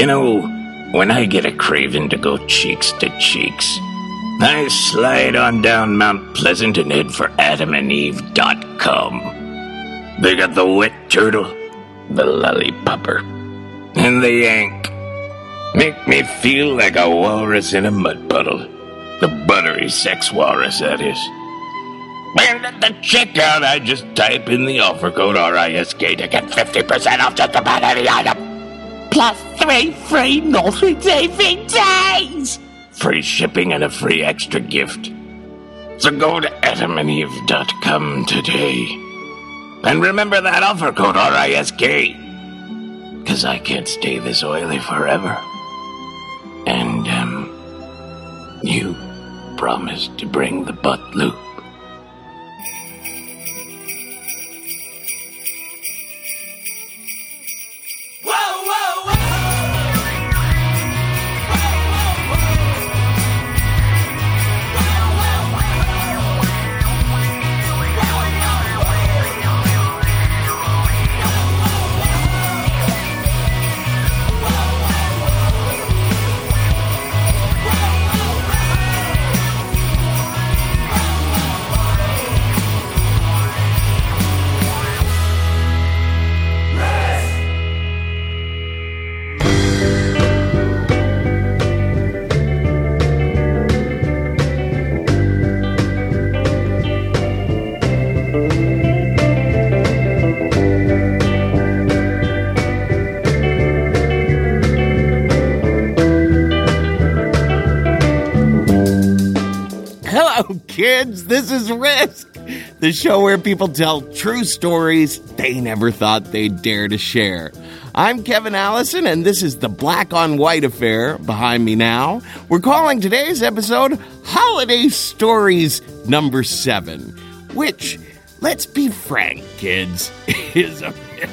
You know, when I get a craving to go cheeks to cheeks, I slide on down Mount Pleasant and head for AdamandEve.com. They got the wet turtle, the lollipopper, and the yank. Make me feel like a walrus in a mud puddle. The buttery sex walrus, that is. And at the checkout, I just type in the offer code RISK to get 50% off just about any item. Plus 3 free Northern Saving Days! Free shipping and a free extra gift. So go to AdamandEve.com today. And remember that offer code RISK. Because I can't stay this oily forever. And, you promised to bring the butt lube. Kids, this is Risk, the show where people tell true stories they never thought they'd dare to share. I'm Kevin Allison, and this is the Black on White affair behind me now. We're calling today's episode Holiday Stories number 7, which, let's be frank, kids, is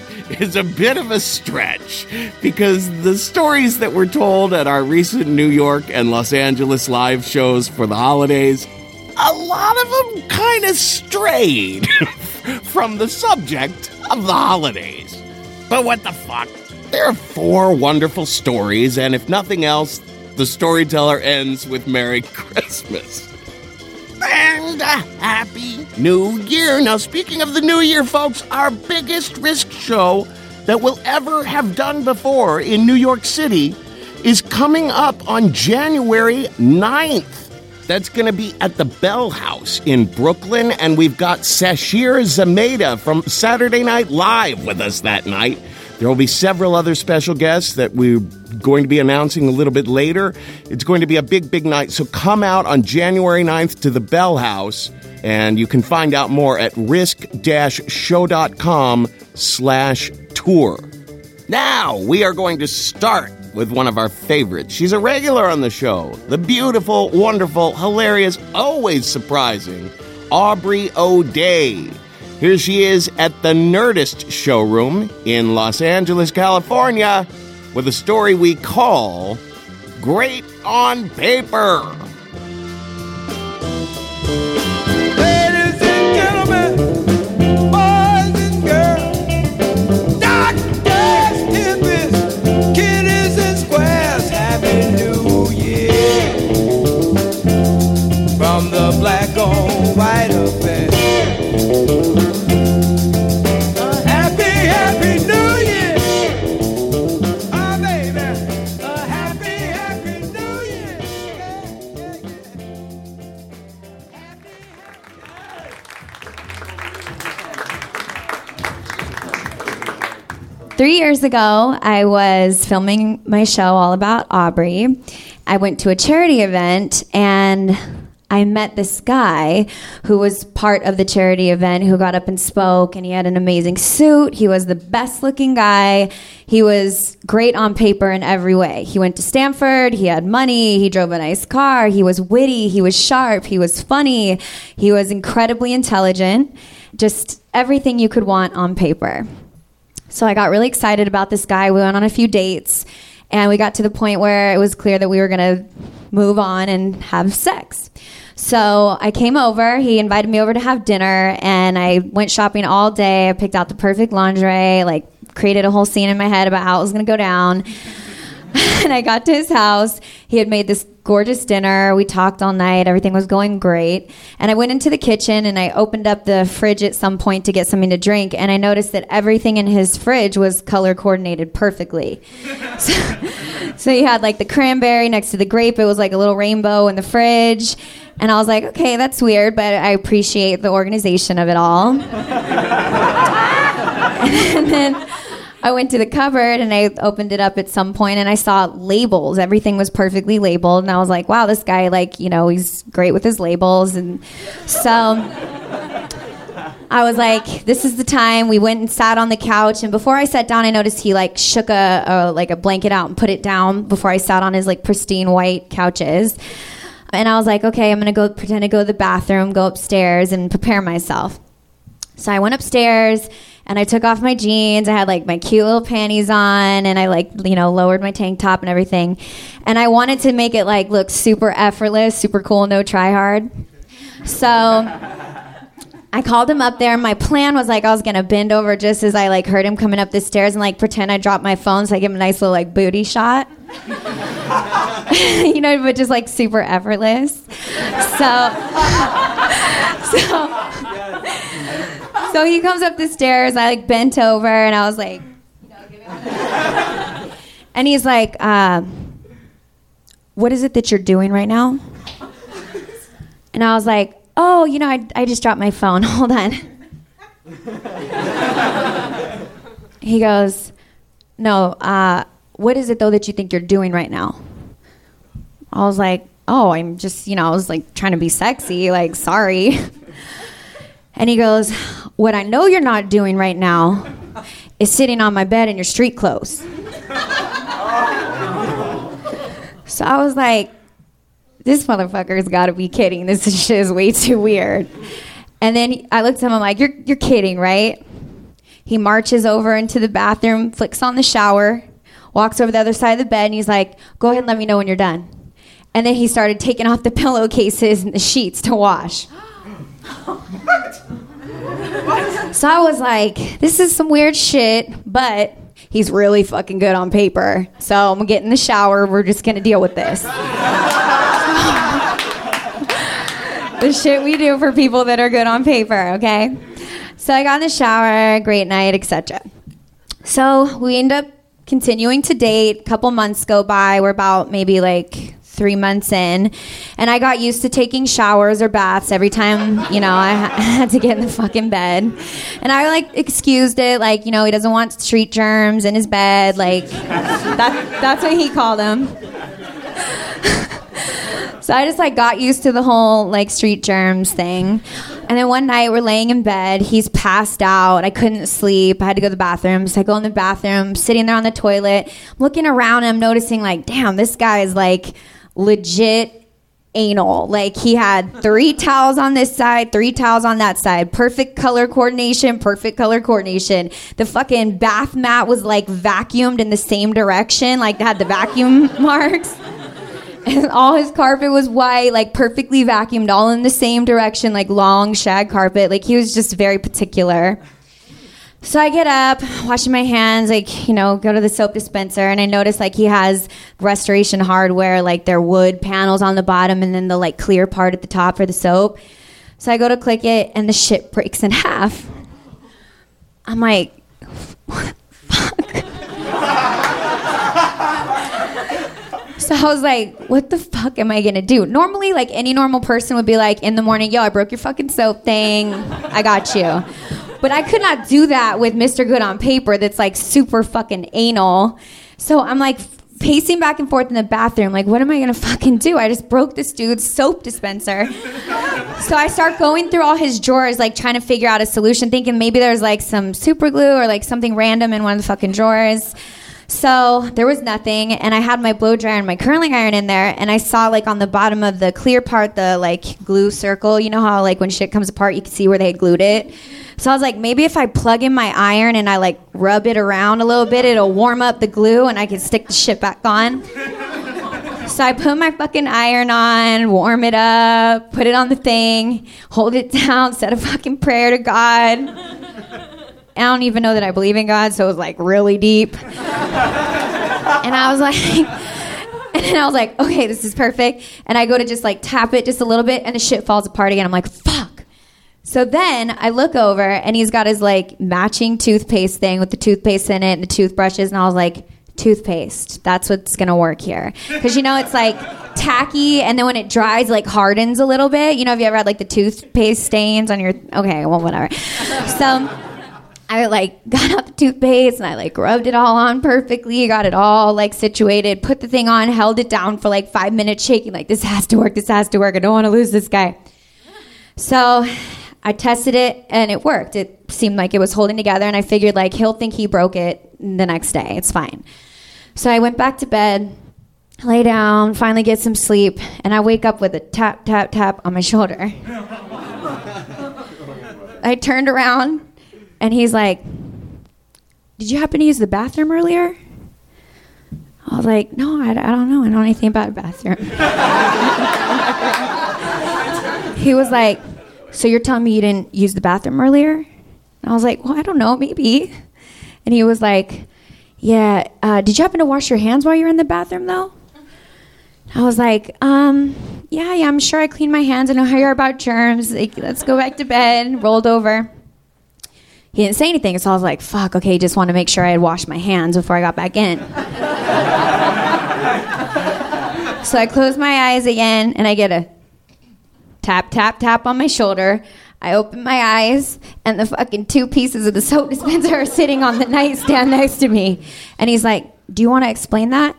a bit of a stretch, because the stories that were told at our recent New York and Los Angeles live shows for the holidays, a lot of them kind of strayed from the subject of the holidays. But what the fuck? There are 4 wonderful stories, and if nothing else, the storyteller ends with Merry Christmas. And a Happy New Year. Now, speaking of the New Year, folks, our biggest Risk show that we'll ever have done before in New York City is coming up on January 9th. That's going to be at the Bell House in Brooklyn, and we've got Sashir Zameda from Saturday Night Live with us that night. There will be several other special guests that we're going to be announcing a little bit later. It's going to be a big, big night, so come out on January 9th to the Bell House, and you can find out more at risk-show.com/tour. Now, we are going to start with one of our favorites. She's a regular on the show. The beautiful, wonderful, hilarious, always surprising Aubrey O'Day. Here she is at the Nerdist showroom in Los Angeles, California, with a story we call Great on Paper. Ladies and gentlemen, boys and girls, doctors, hippies, kiddies and squares, Happy New Year from the Black on White affair. Happy New Year, oh baby, a happy New Year. Yeah. 3 years ago, I was filming my show all about Aubrey. I went to a charity event, and I met this guy who was part of the charity event who got up and spoke, and he had an amazing suit. He was the best looking guy. He was great on paper in every way. He went to Stanford. He had money. He drove a nice car. He was witty. He was sharp. He was funny. He was incredibly intelligent. Just everything you could want on paper. So I got really excited about this guy. We went on a few dates, and we got to the point where it was clear that we were going to move on and have sex. So I came over. He invited me over to have dinner, and I went shopping all day. I picked out the perfect lingerie, created a whole scene in my head about how it was going to go down. And I got to his house. He had made this gorgeous dinner. We talked all night. Everything was going great. And I went into the kitchen and I opened up the fridge at some point to get something to drink. And I noticed that everything in his fridge was color coordinated perfectly. So he had like the cranberry next to the grape. It was like a little rainbow in the fridge. And I was like, okay, that's weird, but I appreciate the organization of it all. And then I went to the cupboard and I opened it up at some point and I saw labels. Everything was perfectly labeled. And I was like, wow, this guy, like, you know, he's great with his labels. And so I was like, this is the time. We went and sat on the couch. And before I sat down, I noticed he like shook a blanket out and put it down before I sat on his like pristine white couches. And I was like, okay, I'm going to go pretend to go to the bathroom, go upstairs and prepare myself. So I went upstairs and I took off my jeans. I had like my cute little panties on and I like, you know, lowered my tank top and everything. And I wanted to make it like look super effortless, super cool, no try hard. So I called him up there. My plan was like I was going to bend over just as I like heard him coming up the stairs and like pretend I dropped my phone so I give him a nice little like booty shot. You know, but just like super effortless. So he comes up the stairs. I like bent over and I was like, you know, give him and he's like, what is it that you're doing right now? And I was like, oh, you know, I just dropped my phone. Hold on. He goes, no, what is it though that you think you're doing right now? I was like, oh, I'm just, you know, I was like trying to be sexy, like, sorry. And he goes, what I know you're not doing right now is sitting on my bed in your street clothes. So I was like, this motherfucker's got to be kidding. This shit is way too weird. And then I looked at him, I'm like, you're kidding, right? He marches over into the bathroom, flicks on the shower, walks over the other side of the bed, and he's like, go ahead and let me know when you're done. And then he started taking off the pillowcases and the sheets to wash. So I was like, this is some weird shit, but he's really fucking good on paper. So I'm gonna get in the shower. We're just gonna deal with this. The shit we do for people that are good on paper, okay? So I got in the shower, great night, etc. So we end up continuing to date. A couple months go by. We're about maybe like 3 months in, and I got used to taking showers or baths every time, you know, I had to get in the fucking bed. And I like excused it, like, you know, he doesn't want street germs in his bed, like that's what he called them. So I just like got used to the whole like street germs thing. And then one night we're laying in bed, he's passed out, I couldn't sleep, I had to go to the bathroom. So I go in the bathroom, sitting there on the toilet, I'm looking around and I'm noticing like, damn, this guy is like legit anal. Like he had 3 towels on this side, 3 towels on that side. Perfect color coordination, perfect color coordination. The fucking bath mat was like vacuumed in the same direction, like had the vacuum marks. And all his carpet was white, like perfectly vacuumed, all in the same direction, like long shag carpet. Like he was just very particular. So I get up, washing my hands, like, you know, go to the soap dispenser, and I notice like he has Restoration Hardware, like their wood panels on the bottom and then the like clear part at the top for the soap. So I go to click it and the shit breaks in half. I'm like, what the fuck? So I was like, what the fuck am I gonna do? Normally, like any normal person would be like, in the morning, yo, I broke your fucking soap thing, I got you. But I could not do that with Mr. Good on paper that's like super fucking anal. So I'm like pacing back and forth in the bathroom, like, what am I gonna fucking do? I just broke this dude's soap dispenser. So I start going through all his drawers, like trying to figure out a solution, thinking maybe there's like some super glue or like something random in one of the fucking drawers. So there was nothing, and I had my blow dryer and my curling iron in there, and I saw like on the bottom of the clear part, the like glue circle. You know how like when shit comes apart, you can see where they had glued it? So I was like, maybe if I plug in my iron and I like rub it around a little bit, it'll warm up the glue and I can stick the shit back on. So I put my fucking iron on, warm it up, put it on the thing, hold it down, said a fucking prayer to God. I don't even know that I believe in God, so it was like really deep. And I was like, And then I was like, okay, this is perfect. And I go to just like tap it just a little bit and the shit falls apart again. I'm like, fuck. So then I look over and he's got his like matching toothpaste thing with the toothpaste in it and the toothbrushes. And I was like, toothpaste. That's what's going to work here. Because, you know, it's like tacky. And then when it dries, like hardens a little bit. You know, have you ever had like the toothpaste stains on your... Okay, well, whatever. So I like got out the toothpaste and I like rubbed it all on perfectly. Got it all like situated. Put the thing on. Held it down for like 5 minutes shaking. Like, this has to work. This has to work. I don't want to lose this guy. So... I tested it and it worked. It seemed like it was holding together and I figured like he'll think he broke it the next day. It's fine. So I went back to bed, lay down, finally get some sleep, and I wake up with a tap, tap, tap on my shoulder. I turned around and he's like, did you happen to use the bathroom earlier? I was like, no, I don't know. I don't know anything about a bathroom. He was like, so you're telling me you didn't use the bathroom earlier? And I was like, well, I don't know, maybe. And he was like, yeah, did you happen to wash your hands while you were in the bathroom, though? I was like, yeah, I'm sure I cleaned my hands. I know how you are about germs. Like, let's go back to bed. Rolled over. He didn't say anything, so I was like, fuck, okay, just want to make sure I had washed my hands before I got back in. So I closed my eyes again, and I get a tap, tap, tap on my shoulder. I open my eyes, and the fucking 2 pieces of the soap dispenser are sitting on the nightstand next to me. And he's like, do you want to explain that?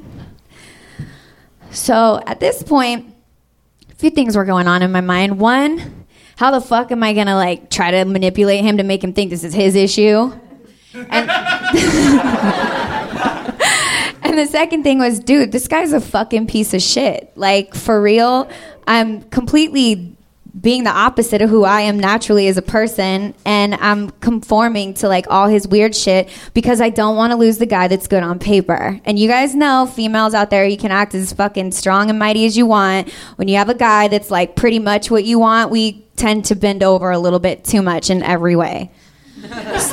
So at this point, a few things were going on in my mind. One, how the fuck am I going to like try to manipulate him to make him think this is his issue? And, and the second thing was, dude, this guy's a fucking piece of shit. Like, for real, I'm completely being the opposite of who I am naturally as a person, and I'm conforming to like all his weird shit because I don't want to lose the guy that's good on paper. And you guys know, females out there, you can act as fucking strong and mighty as you want. When you have a guy that's like pretty much what you want, we tend to bend over a little bit too much in every way. So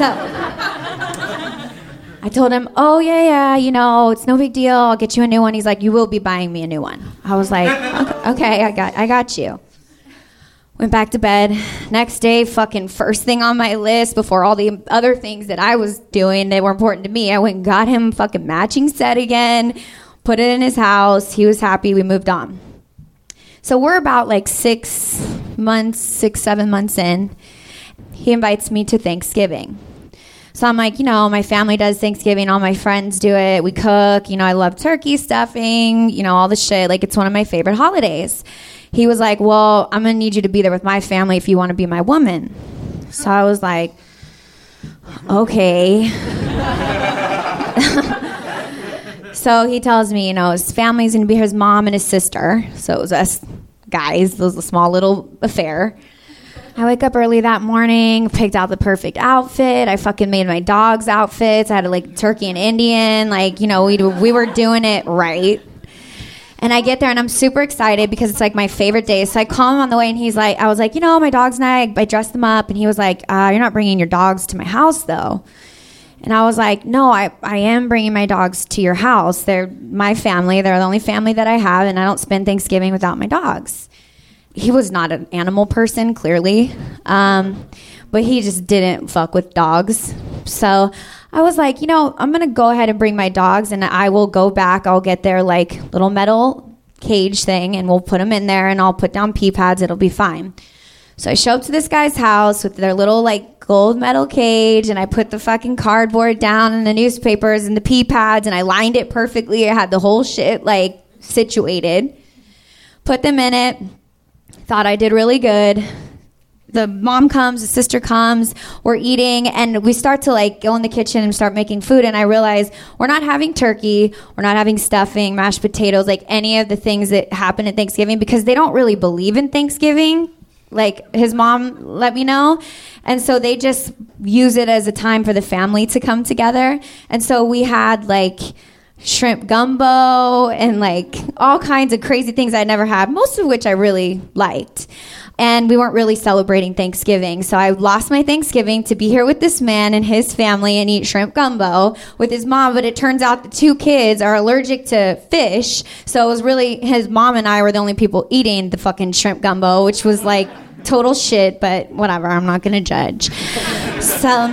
I told him, oh yeah, you know, it's no big deal. I'll get you a new one. He's like, you will be buying me a new one. I was like, okay, I got you. Went back to bed. Next day, fucking first thing on my list before all the other things that I was doing that were important to me, I went and got him a fucking matching set again, put it in his house. He was happy. We moved on. So we're about like 7 months in. He invites me to Thanksgiving. So I'm like, you know, my family does Thanksgiving. All my friends do it. We cook. You know, I love turkey stuffing, you know, all the shit. Like, it's one of my favorite holidays. He was like, well, I'm going to need you to be there with my family if you want to be my woman. So I was like, okay. So he tells me, you know, his family's going to be his mom and his sister. So it was us guys. It was a small little affair. I wake up early that morning, picked out the perfect outfit. I fucking made my dog's outfits. I had like turkey and Indian. Like, you know, we were doing it right. And I get there and I'm super excited because it's like my favorite day. So I call him on the way and he's like, I was like, you know, my dogs and I dressed them up. And he was like, you're not bringing your dogs to my house though. And I was like, no, I am bringing my dogs to your house. They're my family. They're the only family that I have. And I don't spend Thanksgiving without my dogs. He was not an animal person, clearly. But he just didn't fuck with dogs. So I was like, you know, I'm going to go ahead and bring my dogs and I will go back. I'll get their like little metal cage thing and we'll put them in there and I'll put down pee pads. It'll be fine. So I show up to this guy's house with their little like gold metal cage and I put the fucking cardboard down and the newspapers and the pee pads and I lined it perfectly. I had the whole shit like situated. Put them in it. Thought I did really good. The mom comes, the sister comes, we're eating, and we start to like go in the kitchen and start making food, and I realize we're not having turkey, we're not having stuffing, mashed potatoes, like any of the things that happen at Thanksgiving because they don't really believe in Thanksgiving. Like his mom let me know, and so they just use it as a time for the family to come together. And so we had like shrimp gumbo and like all kinds of crazy things I'd never had, most of which I really liked. And we weren't really celebrating Thanksgiving. So I lost my Thanksgiving to be here with this man and his family and eat shrimp gumbo with his mom. But it turns out the 2 kids are allergic to fish. So it was really his mom and I were the only people eating the fucking shrimp gumbo, which was like total shit, but whatever. I'm not going to judge. So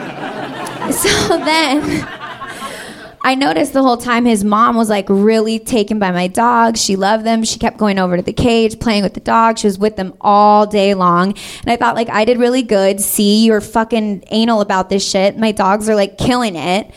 then I noticed the whole time his mom was like really taken by my dogs. She loved them. She kept going over to the cage, playing with the dogs. She was with them all day long. And I thought, like, I did really good. See, you're fucking anal about this shit. My dogs are like killing it.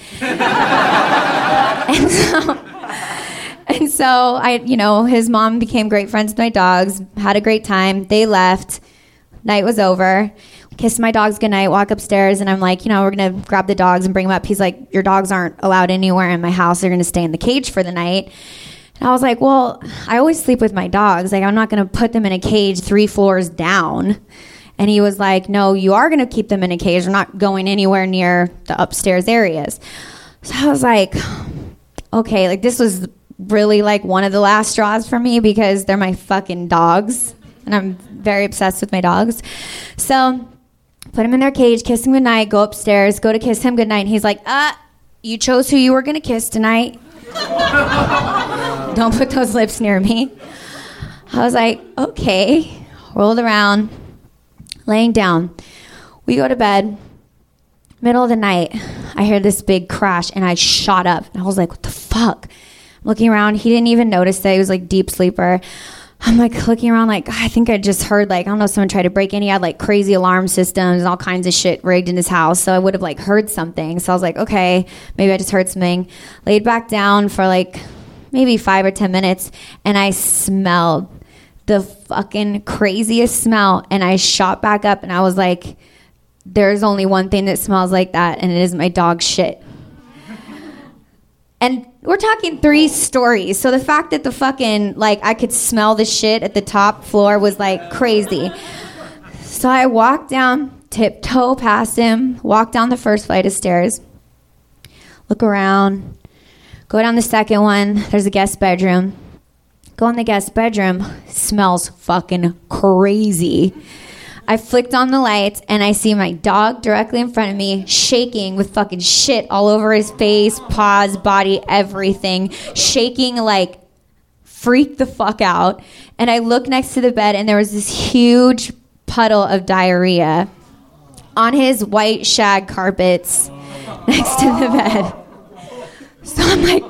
And so I, his mom became great friends with my dogs, had a great time. They left. Night was over. Kissed my dogs goodnight, walk upstairs, and I'm like, we're going to grab the dogs and bring them up. He's like, your dogs aren't allowed anywhere in my house. They're going to stay in the cage for the night. And I was like, well, I always sleep with my dogs. Like, I'm not going to put them in a cage 3 floors down. And he was like, no, you are going to keep them in a cage. They're not going anywhere near the upstairs areas. So I was like, okay, like this was really like one of the last straws for me because they're my fucking dogs. And I'm very obsessed with my dogs. So put him in their cage, kiss him goodnight, go upstairs, go to kiss him goodnight. And he's like, you chose who you were going to kiss tonight. Don't put those lips near me. I was like, okay. Rolled around, laying down. We go to bed. Middle of the night, I hear this big crash, and I shot up. And I was like, what the fuck? I'm looking around. He didn't even notice that. He was like deep sleeper. I'm like looking around like, I think I just heard like, I don't know, someone tried to break in. He had like crazy alarm systems and all kinds of shit rigged in his house. So I would have like heard something. So I was like, okay, maybe I just heard something. Laid back down for like maybe 5 or 10 minutes. And I smelled the fucking craziest smell. And I shot back up and I was like, there's only one thing that smells like that. And it is my dog shit. And we're talking 3 stories. So the fact that the fucking, like, I could smell the shit at the top floor was, like, crazy. So I walked down, tiptoe past him, walk down the first flight of stairs, look around, go down the second one. There's a guest bedroom. Go in the guest bedroom. Smells fucking crazy. I flicked on the lights, and I see my dog directly in front of me, shaking with fucking shit all over his face, paws, body, everything. Shaking like freaked the fuck out. And I look next to the bed, and there was this huge puddle of diarrhea on his white shag carpets next to the bed. So I'm like,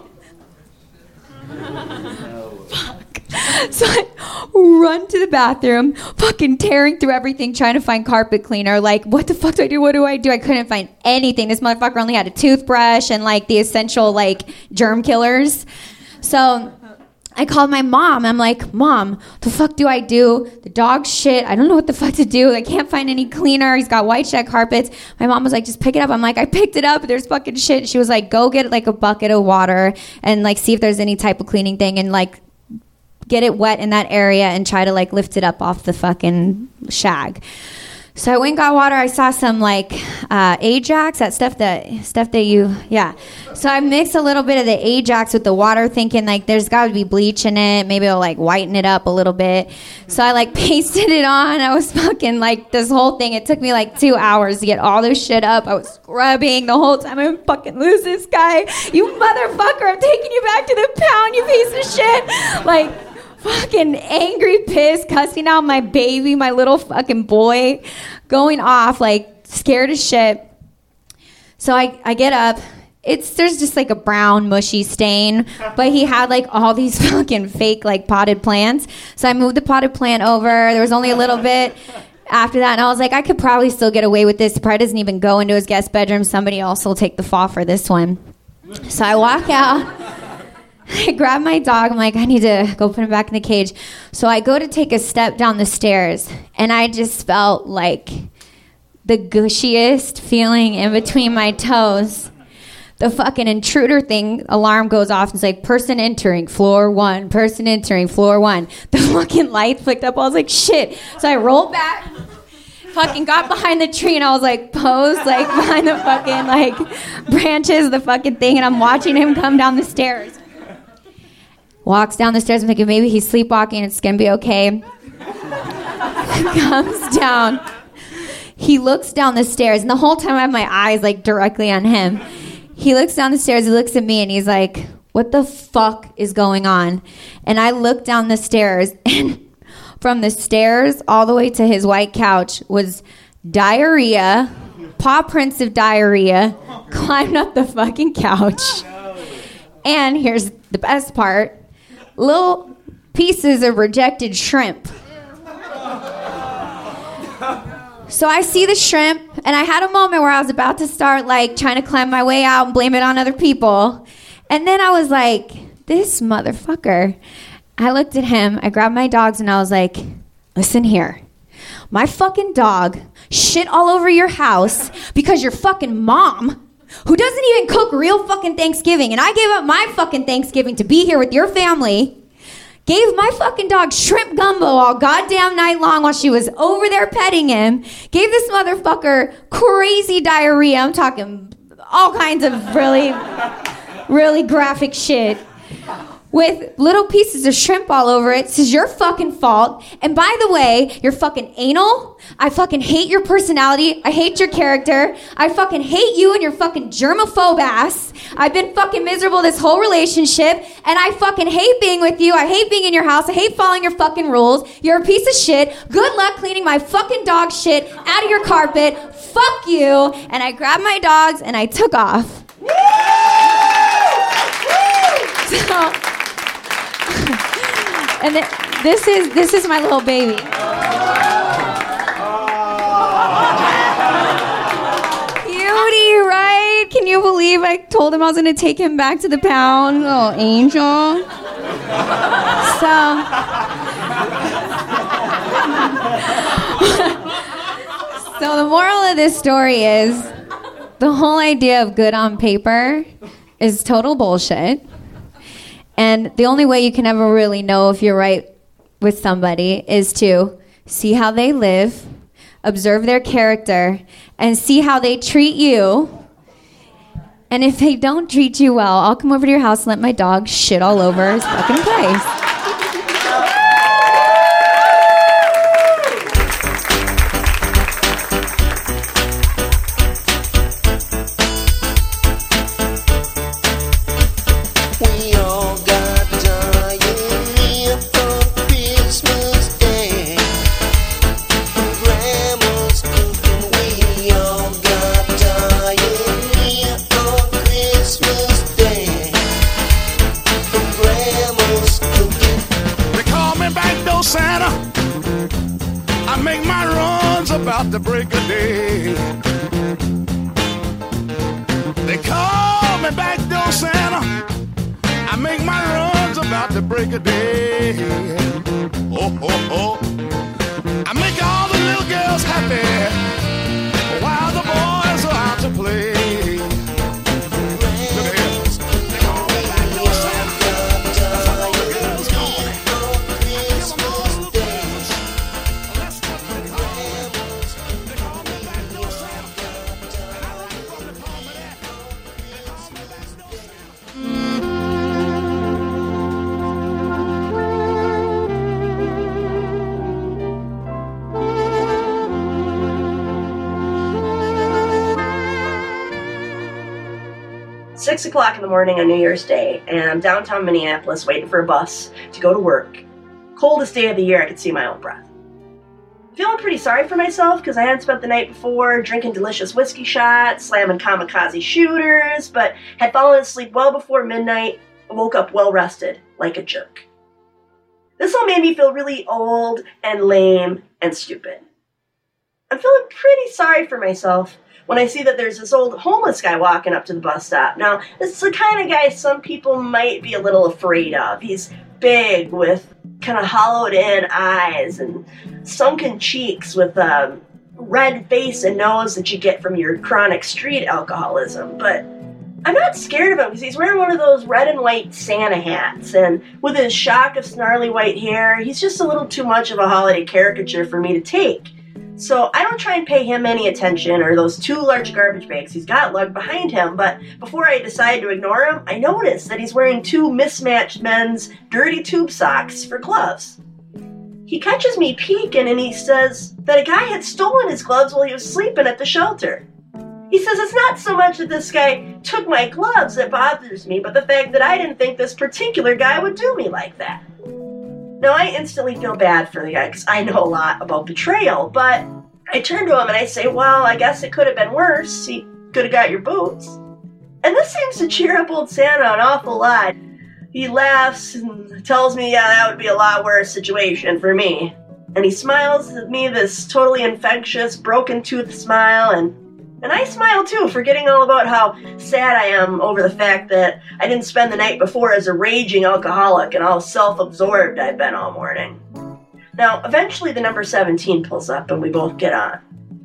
so I run to the bathroom, fucking tearing through everything, trying to find carpet cleaner. Like, what the fuck do I do? What do I do? I couldn't find anything. This motherfucker only had a toothbrush and, like, the essential, like, germ killers. So I called my mom. I'm like, Mom, the fuck do I do? The dog's shit. I don't know what the fuck to do. I can't find any cleaner. He's got white shag carpets. My mom was like, just pick it up. I'm like, I picked it up. There's fucking shit. She was like, go get, like, a bucket of water and, like, see if there's any type of cleaning thing and, like, get it wet in that area and try to like lift it up off the fucking shag. So I went and got water. I saw some like Ajax, that stuff that you, yeah. So I mixed a little bit of the Ajax with the water, thinking like there's got to be bleach in it. Maybe it'll like whiten it up a little bit. So I like pasted it on. I was fucking like this whole thing. It took me like 2 hours to get all this shit up. I was scrubbing the whole time. I'm fucking lose this guy. You motherfucker. I'm taking you back to the pound, you piece of shit. Like, fucking angry, pissed, cussing out my baby, my little fucking boy, going off, like, scared as shit. So I get up. There's just, like, a brown, mushy stain. But he had, like, all these fucking fake, like, potted plants. So I moved the potted plant over. There was only a little bit after that. And I was like, I could probably still get away with this. He probably doesn't even go into his guest bedroom. Somebody else will take the fall for this one. So I walk out. I grab my dog. I'm like, I need to go put him back in the cage. So I go to take a step down the stairs, and I just felt like the gushiest feeling in between my toes. The fucking intruder thing alarm goes off. It's like, person entering floor 1, person entering floor 1. The fucking light flicked up. I was like, shit. So I rolled back, fucking got behind the tree, and I was like posed like behind the fucking like branches of the fucking thing, and I'm watching him come down the stairs. Walks down the stairs. I'm thinking maybe he's sleepwalking. It's going to be okay. comes down. He looks down the stairs, and the whole time I have my eyes like directly on him. He looks down the stairs, he looks at me, and he's like, what the fuck is going on? And I look down the stairs, and from the stairs all the way to his white couch was diarrhea, paw prints of diarrhea, climbed up the fucking couch. And here's the best part, little pieces of rejected shrimp. So I see the shrimp, and I had a moment where I was about to start like trying to climb my way out and blame it on other people. And then I was like, this motherfucker. I looked at him, I grabbed my dogs, and I was like, listen here. My fucking dog shit all over your house because your fucking mom, who doesn't even cook real fucking Thanksgiving, and I gave up my fucking Thanksgiving to be here with your family, gave my fucking dog shrimp gumbo all goddamn night long while she was over there petting him, gave this motherfucker crazy diarrhea. I'm talking all kinds of really graphic shit with little pieces of shrimp all over it. This is your fucking fault. And by the way, you're fucking anal. I fucking hate your personality. I hate your character. I fucking hate you and your fucking germaphobe ass. I've been fucking miserable this whole relationship, and I fucking hate being with you. I hate being in your house. I hate following your fucking rules. You're a piece of shit. Good luck cleaning my fucking dog shit out of your carpet. Fuck you. And I grabbed my dogs and I took off. So, and this is my little baby. Cutie, right? Can you believe I told him I was going to take him back to the pound? Little angel. So the moral of this story is the whole idea of good on paper is total bullshit. And the only way you can ever really know if you're right with somebody is to see how they live, observe their character, and see how they treat you. And if they don't treat you well, I'll come over to your house and let my dog shit all over his fucking place. 6 o'clock in the morning on New Year's Day, and I'm downtown Minneapolis waiting for a bus to go to work. Coldest day of the year, I could see my own breath. Feeling pretty sorry for myself because I had spent the night before drinking delicious whiskey shots, slamming kamikaze shooters, but had fallen asleep well before midnight and woke up well rested, like a jerk. This all made me feel really old and lame and stupid. I'm feeling pretty sorry for myself when I see that there's this old homeless guy walking up to the bus stop. Now, this is the kind of guy some people might be a little afraid of. He's big with kind of hollowed-in eyes and sunken cheeks with a red face and nose that you get from your chronic street alcoholism. But I'm not scared of him because he's wearing one of those red and white Santa hats, and with his shock of snarly white hair, he's just a little too much of a holiday caricature for me to take. So I don't try and pay him any attention or those two large garbage bags he's got lugged behind him, but before I decide to ignore him, I notice that he's wearing two mismatched men's dirty tube socks for gloves. he catches me peeking and he says that a guy had stolen his gloves while he was sleeping at the shelter. He says it's not so much that this guy took my gloves that bothers me, but the fact that I didn't think this particular guy would do me like that. Now, I instantly feel bad for the guy because I know a lot about betrayal, but I turn to him and I say, well, I guess it could have been worse. He could have got your boots. And this seems to cheer up old Santa an awful lot. He laughs and tells me, yeah, that would be a lot worse situation for me. And he smiles at me, this totally infectious, broken tooth smile, and I smile too, forgetting all about how sad I am over the fact that I didn't spend the night before as a raging alcoholic and how self-absorbed I've been all morning. Now, eventually the number 17 pulls up and we both get on.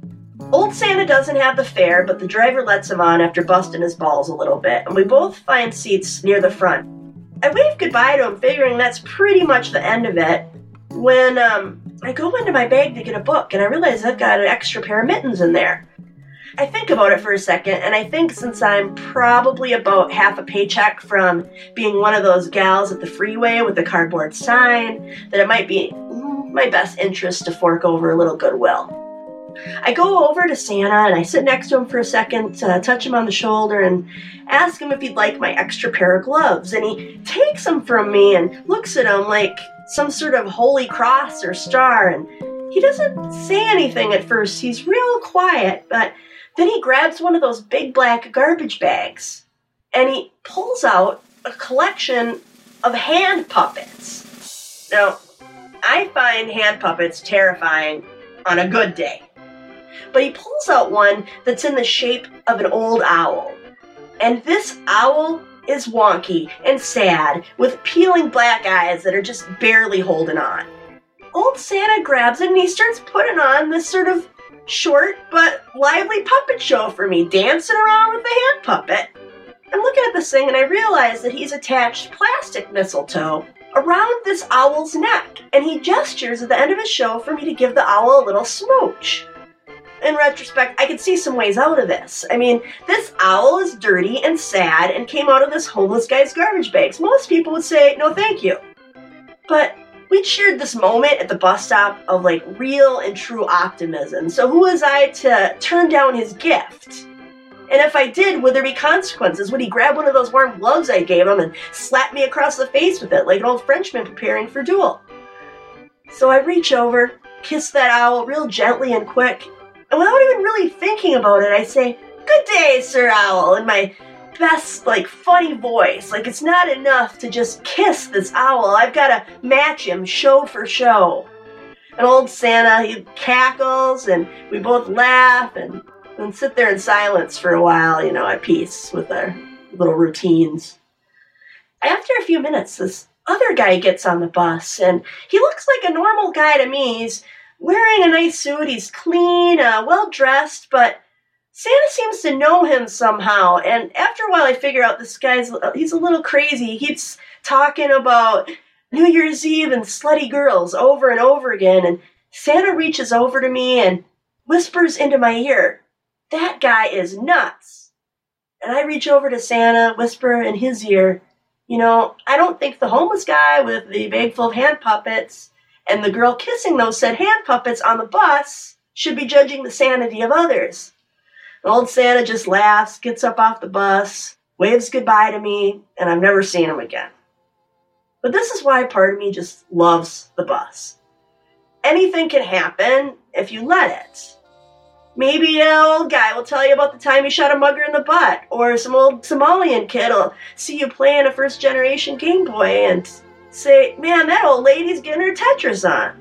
Old Santa doesn't have the fare, but the driver lets him on after busting his balls a little bit, and we both find seats near the front. I wave goodbye to him, figuring that's pretty much the end of it, when I go into my bag to get a book, and I realize I've got an extra pair of mittens in there. I think about it for a second, and I think since I'm probably about half a paycheck from being one of those gals at the freeway with a cardboard sign, that it might be my best interest to fork over a little goodwill. I go over to Santa, and I sit next to him for a second, touch him on the shoulder, and ask him if he'd like my extra pair of gloves, and he takes them from me and looks at them like some sort of holy cross or star, and he doesn't say anything at first. He's real quiet, but then he grabs one of those big black garbage bags, and he pulls out a collection of hand puppets. Now, I find hand puppets terrifying on a good day, but he pulls out one that's in the shape of an old owl. And this owl is wonky and sad, with peeling black eyes that are just barely holding on. Old Santa grabs it and he starts putting on this sort of short but lively puppet show for me, dancing around with the hand puppet. I'm looking at this thing and I realize that he's attached plastic mistletoe around this owl's neck, and he gestures at the end of his show for me to give the owl a little smooch. In retrospect, I could see some ways out of this. I mean, this owl is dirty and sad and came out of this homeless guy's garbage bags. Most people would say, no thank you. But we shared this moment at the bus stop of like real and true optimism. So who was I to turn down his gift? And if I did, would there be consequences? Would he grab one of those warm gloves I gave him and slap me across the face with it like an old Frenchman preparing for duel? So I reach over, kiss that owl real gently and quick, and without even really thinking about it, I say, "Good day, Sir Owl," in my best, funny voice. It's not enough to just kiss this owl. I've got to match him show for show. And old Santa, he cackles, and we both laugh, and sit there in silence for a while, at peace with our little routines. After a few minutes, this other guy gets on the bus, and he looks like a normal guy to me. He's wearing a nice suit, he's clean, well-dressed, but Santa seems to know him somehow, and after a while I figure out this guy's, he's a little crazy. He keeps talking about New Year's Eve and slutty girls over and over again, and Santa reaches over to me and whispers into my ear, "That guy is nuts." And I reach over to Santa, whisper in his ear, I don't think the homeless guy with the bag full of hand puppets and the girl kissing those said hand puppets on the bus should be judging the sanity of others. And old Santa just laughs, gets up off the bus, waves goodbye to me, and I've never seen him again. But this is why part of me just loves the bus. Anything can happen if you let it. Maybe an old guy will tell you about the time he shot a mugger in the butt, or some old Somalian kid will see you playing a first-generation Game Boy and say, "Man, that old lady's getting her Tetris on."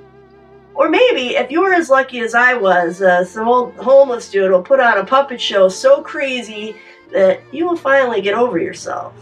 Or maybe, if you were as lucky as I was, some old homeless dude will put on a puppet show so crazy that you will finally get over yourself.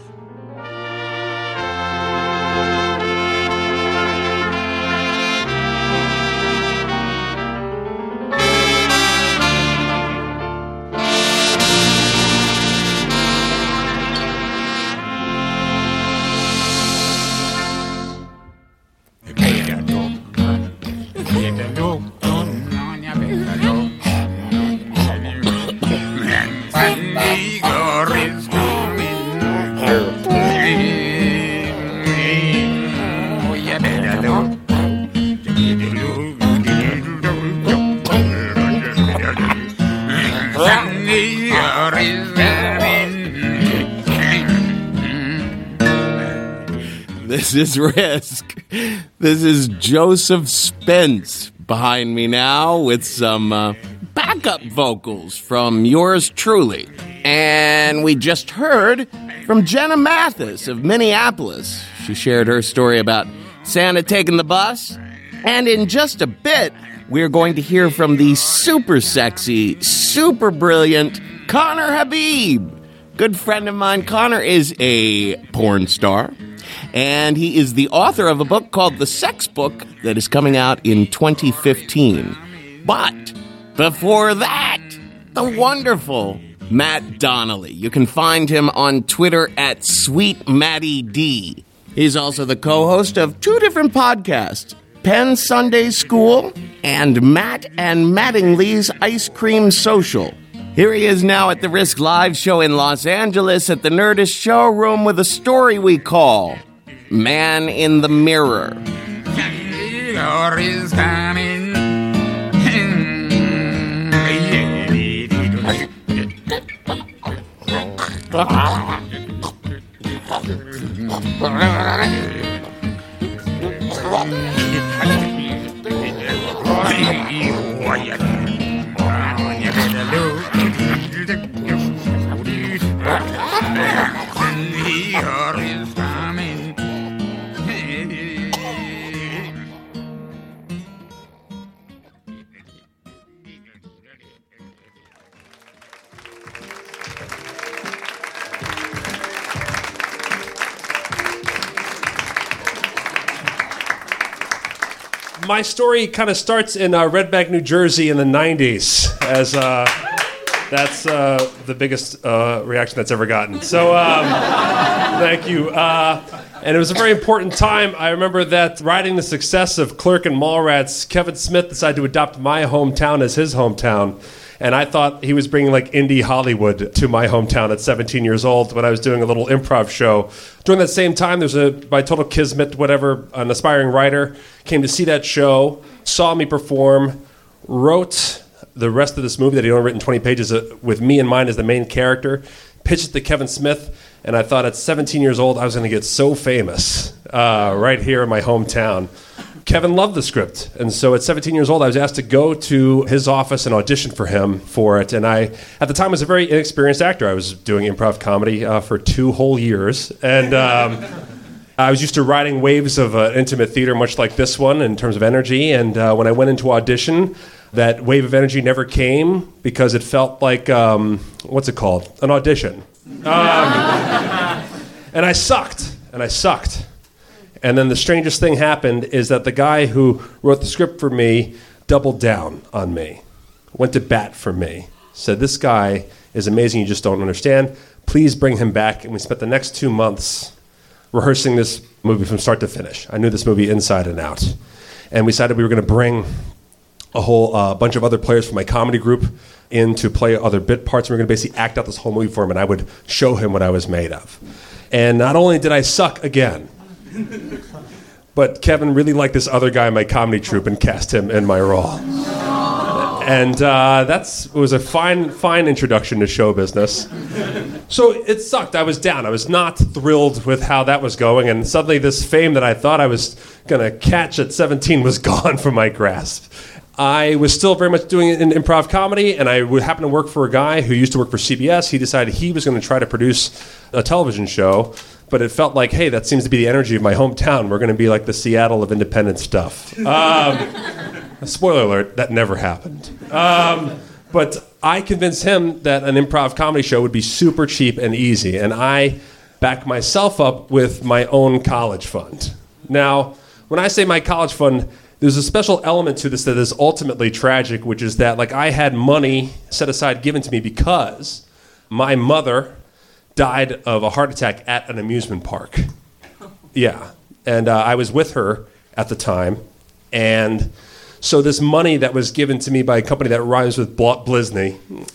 This is Risk. This is Joseph Spence behind me now with some backup vocals from yours truly. And we just heard from Jenna Mathis of Minneapolis. She shared her story about Santa taking the bus. And in just a bit, we're going to hear from the super sexy, super brilliant Connor Habib. Good friend of mine. Connor is a porn star, and he is the author of a book called The Sex Book that is coming out in 2015. But before that, the wonderful Matt Donnelly. You can find him on Twitter at SweetMattyD. He's also the co-host of two different podcasts, Penn Sunday School and Matt and Mattingly's Ice Cream Social. Here he is now at the Risk Live show in Los Angeles at the Nerdist Showroom with a story we call Man in the Mirror. Is coming. My story kind of starts in Red Bank, New Jersey in the 90s, as that's the biggest reaction that's ever gotten. So thank you. And it was a very important time. I remember that riding the success of Clerk and Mallrats, Kevin Smith decided to adopt my hometown as his hometown. And I thought he was bringing like indie Hollywood to my hometown at 17 years old when I was doing a little improv show. During that same time, there's by total kismet, whatever, an aspiring writer came to see that show, saw me perform, wrote the rest of this movie that he'd only written 20 pages with me in mind as the main character, pitched it to Kevin Smith, and I thought at 17 years old I was going to get so famous right here in my hometown. Kevin loved the script, and so at 17 years old, I was asked to go to his office and audition for him for it. And I, at the time, was a very inexperienced actor. I was doing improv comedy for 2 whole years, and I was used to riding waves of intimate theater, much like this one, in terms of energy. And when I went into audition, that wave of energy never came because it felt like, what's it called? An audition. And I sucked. And then the strangest thing happened is that the guy who wrote the script for me doubled down on me, went to bat for me, said, "This guy is amazing, you just don't understand. Please bring him back." And we spent the next 2 months rehearsing this movie from start to finish. I knew this movie inside and out. And we decided we were going to bring a whole bunch of other players from my comedy group in to play other bit parts. We were going to basically act out this whole movie for him, and I would show him what I was made of. And not only did I suck again, but Kevin really liked this other guy in my comedy troupe and cast him in my role. And it was a fine introduction to show business. So it sucked. I was down. I was not thrilled with how that was going. And suddenly this fame that I thought I was going to catch at 17 was gone from my grasp. I was still very much doing it in improv comedy, and I would happen to work for a guy who used to work for CBS. He decided he was going to try to produce a television show. But it felt like, hey, that seems to be the energy of my hometown. We're going to be like the Seattle of independent stuff. Spoiler alert, that never happened. But I convinced him that an improv comedy show would be super cheap and easy. And I backed myself up with my own college fund. Now, when I say my college fund, there's a special element to this that is ultimately tragic, which is that like I had money set aside given to me because my mother died of a heart attack at an amusement park. Yeah. And I was with her at the time. And so this money that was given to me by a company that rhymes with Blisney,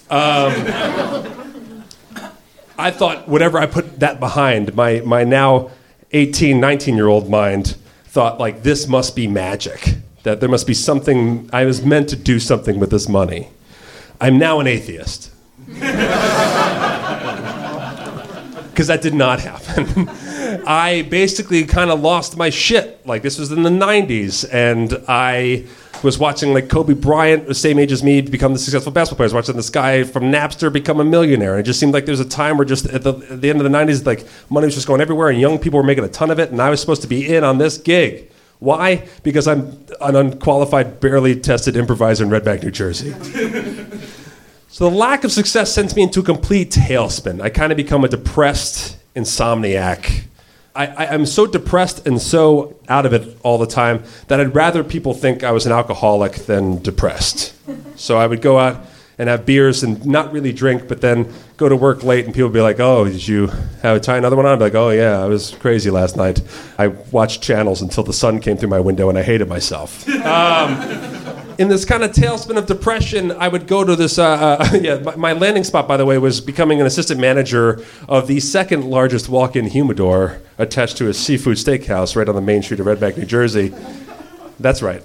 I thought whatever I put that behind, my now 18, 19-year-old mind thought, like, this must be magic. That there must be something, I was meant to do something with this money. I'm now an atheist. Because that did not happen. I basically kind of lost my shit. Like, this was in the 90s, and I was watching, like, Kobe Bryant, the same age as me, become the successful basketball player. I was watching this guy from Napster become a millionaire. And it just seemed like there was a time where just at the end of the 90s, like, money was just going everywhere, and young people were making a ton of it, and I was supposed to be in on this gig. Why? Because I'm an unqualified, barely tested improviser in Red Bank, New Jersey. So the lack of success sends me into a complete tailspin. I kind of become a depressed insomniac. I'm so depressed and so out of it all the time that I'd rather people think I was an alcoholic than depressed. So I would go out and have beers and not really drink, but then go to work late and people would be like, oh, did you tie another one on? I'd be like, oh yeah, I was crazy last night. I watched channels until the sun came through my window and I hated myself. In this kind of tailspin of depression, I would go to this, my landing spot, by the way, was becoming an assistant manager of the second largest walk-in humidor attached to a seafood steakhouse right on the main street of Red Bank, New Jersey. That's right.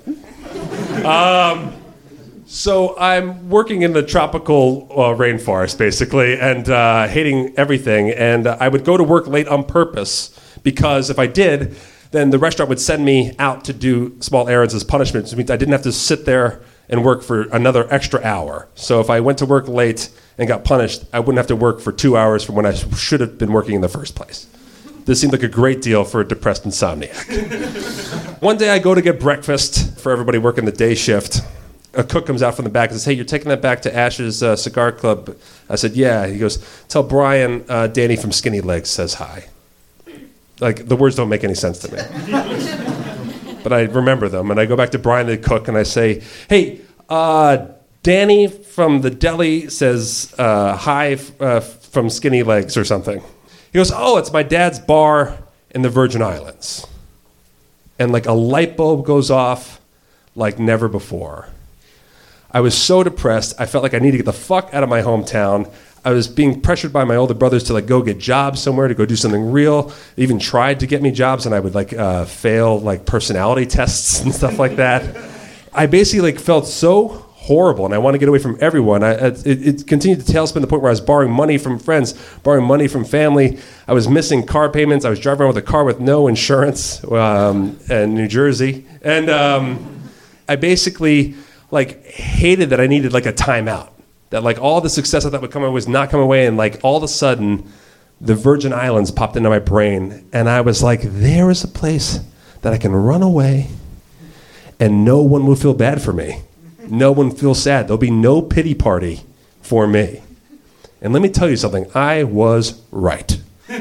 So I'm working in the tropical rainforest, basically, and hating everything. And I would go to work late on purpose because if I did, then the restaurant would send me out to do small errands as punishment. Which means I didn't have to sit there and work for another extra hour. So if I went to work late and got punished, I wouldn't have to work for 2 hours from when I should have been working in the first place. This seemed like a great deal for a depressed insomniac. One day I go to get breakfast for everybody working the day shift. A cook comes out from the back and says, hey, you're taking that back to Ash's Cigar Club? I said, yeah. He goes, tell Brian Danny from Skinny Legs says hi. Like, the words don't make any sense to me. But I remember them, and I go back to Brian the cook, and I say, hey, Danny from the deli says hi from Skinny Legs or something. He goes, oh, it's my dad's bar in the Virgin Islands. And, like, a light bulb goes off like never before. I was so depressed, I felt like I needed to get the fuck out of my hometown. I was being pressured by my older brothers to, like, go get jobs somewhere, to go do something real. They even tried to get me jobs, and I would, like, fail, like, personality tests and stuff like that. I basically, like, felt so horrible, and I wanted to get away from everyone. It continued to tailspin to the point where I was borrowing money from friends, borrowing money from family. I was missing car payments. I was driving around with a car with no insurance in New Jersey. And I basically, like, hated that I needed, like, a timeout. That, like, all the success I thought would come away was not coming away, and, like, all of a sudden, the Virgin Islands popped into my brain, and I was like, there is a place that I can run away, and no one will feel bad for me. No one feels sad. There'll be no pity party for me. And let me tell you something. I was right.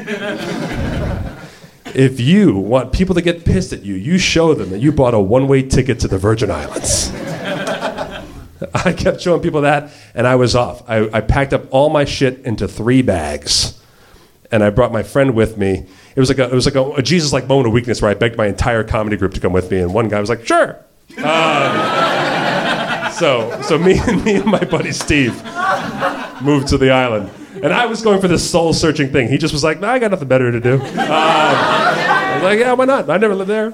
If you want people to get pissed at you, you show them that you bought a one-way ticket to the Virgin Islands. I kept showing people that, and I was off. I packed up all my shit into 3 bags, and I brought my friend with me. It was like a Jesus-like moment of weakness where I begged my entire comedy group to come with me, and one guy was like, "Sure." So me and my buddy Steve moved to the island, and I was going for this soul-searching thing. He just was like, "Nah, I got nothing better to do." I was like, "Yeah, why not? I never lived there."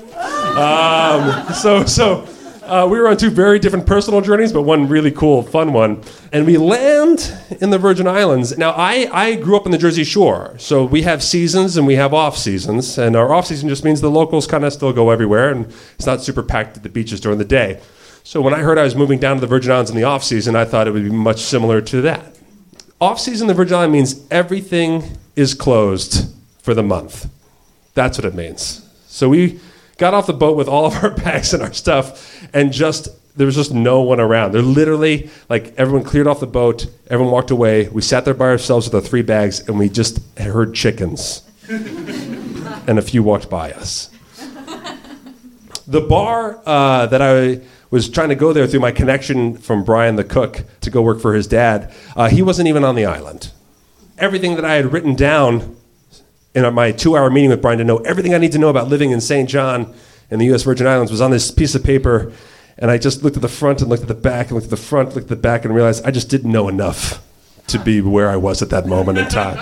We were on 2 very different personal journeys, but one really cool, fun one. And we land in the Virgin Islands. Now, I grew up on the Jersey Shore, so we have seasons and we have off-seasons. And our off-season just means the locals kind of still go everywhere, and it's not super packed at the beaches during the day. So when I heard I was moving down to the Virgin Islands in the off-season, I thought it would be much similar to that. Off-season in the Virgin Islands means everything is closed for the month. That's what it means. So we got off the boat with all of our bags and our stuff, and there was just no one around. They're literally, like, everyone cleared off the boat, everyone walked away, we sat there by ourselves with our 3 bags, and we just heard chickens. And a few walked by us. The bar that I was trying to go there through my connection from Brian the cook to go work for his dad, he wasn't even on the island. Everything that I had written down in my 2-hour meeting with Brian to know everything I need to know about living in St. John in the U.S. Virgin Islands was on this piece of paper, and I just looked at the front and looked at the back and looked at the front, looked at the back, and realized I just didn't know enough to be where I was at that moment in time.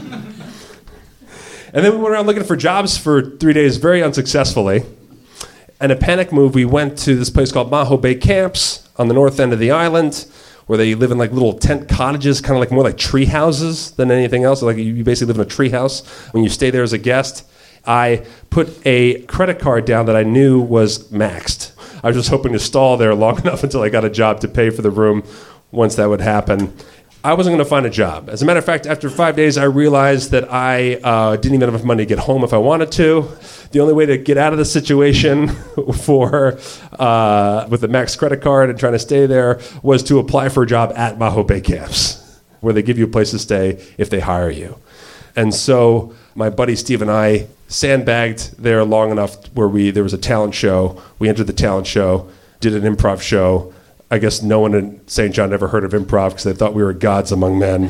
And then we went around looking for jobs for 3 days very unsuccessfully. And a panic move, we went to this place called Maho Bay Camps on the north end of the island, where they live in, like, little tent cottages, kind of like more like tree houses than anything else. Like, you basically live in a tree house when you stay there as a guest. I put a credit card down that I knew was maxed. I was just hoping to stall there long enough until I got a job to pay for the room once that would happen. I wasn't going to find a job. As a matter of fact, after 5 days, I realized that I didn't even have enough money to get home if I wanted to. The only way to get out of the situation with the max credit card and trying to stay there was to apply for a job at Maho Bay Camps, where they give you a place to stay if they hire you. And so my buddy Steve and I sandbagged there long enough where there was a talent show. We entered the talent show, did an improv show. I guess no one in St. John ever heard of improv because they thought we were gods among men.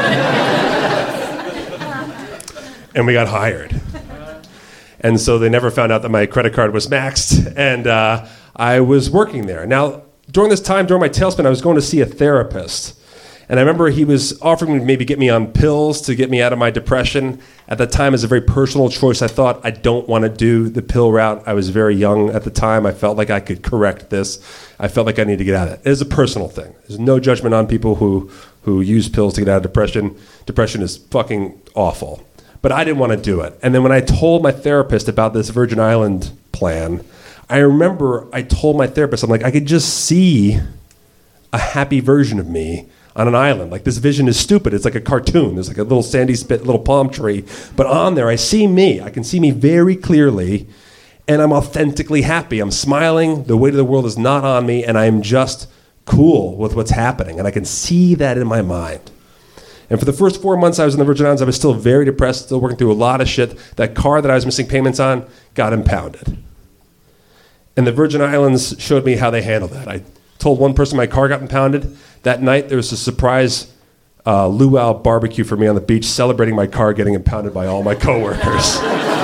And we got hired. And so they never found out that my credit card was maxed, and I was working there. Now, during this time, during my tailspin, I was going to see a therapist. And I remember he was offering to maybe get me on pills to get me out of my depression. At the time, as a very personal choice, I thought, I don't want to do the pill route. I was very young at the time. I felt like I could correct this. I felt like I needed to get out of it. It is a personal thing. There's no judgment on people who use pills to get out of depression. Depression is fucking awful. But I didn't want to do it. And then when I told my therapist about this Virgin Island plan, I remember I told my therapist, I'm like, I could just see a happy version of me on an island. Like, this vision is stupid. It's like a cartoon. There's like a little sandy spit, little palm tree. But on there, I see me. I can see me very clearly, and I'm authentically happy. I'm smiling. The weight of the world is not on me, and I'm just cool with what's happening. And I can see that in my mind. And for the first 4 months I was in the Virgin Islands, I was still very depressed, still working through a lot of shit. That car that I was missing payments on got impounded. And the Virgin Islands showed me how they handled that. I told one person my car got impounded. That night, there was a surprise luau barbecue for me on the beach, celebrating my car getting impounded by all my coworkers.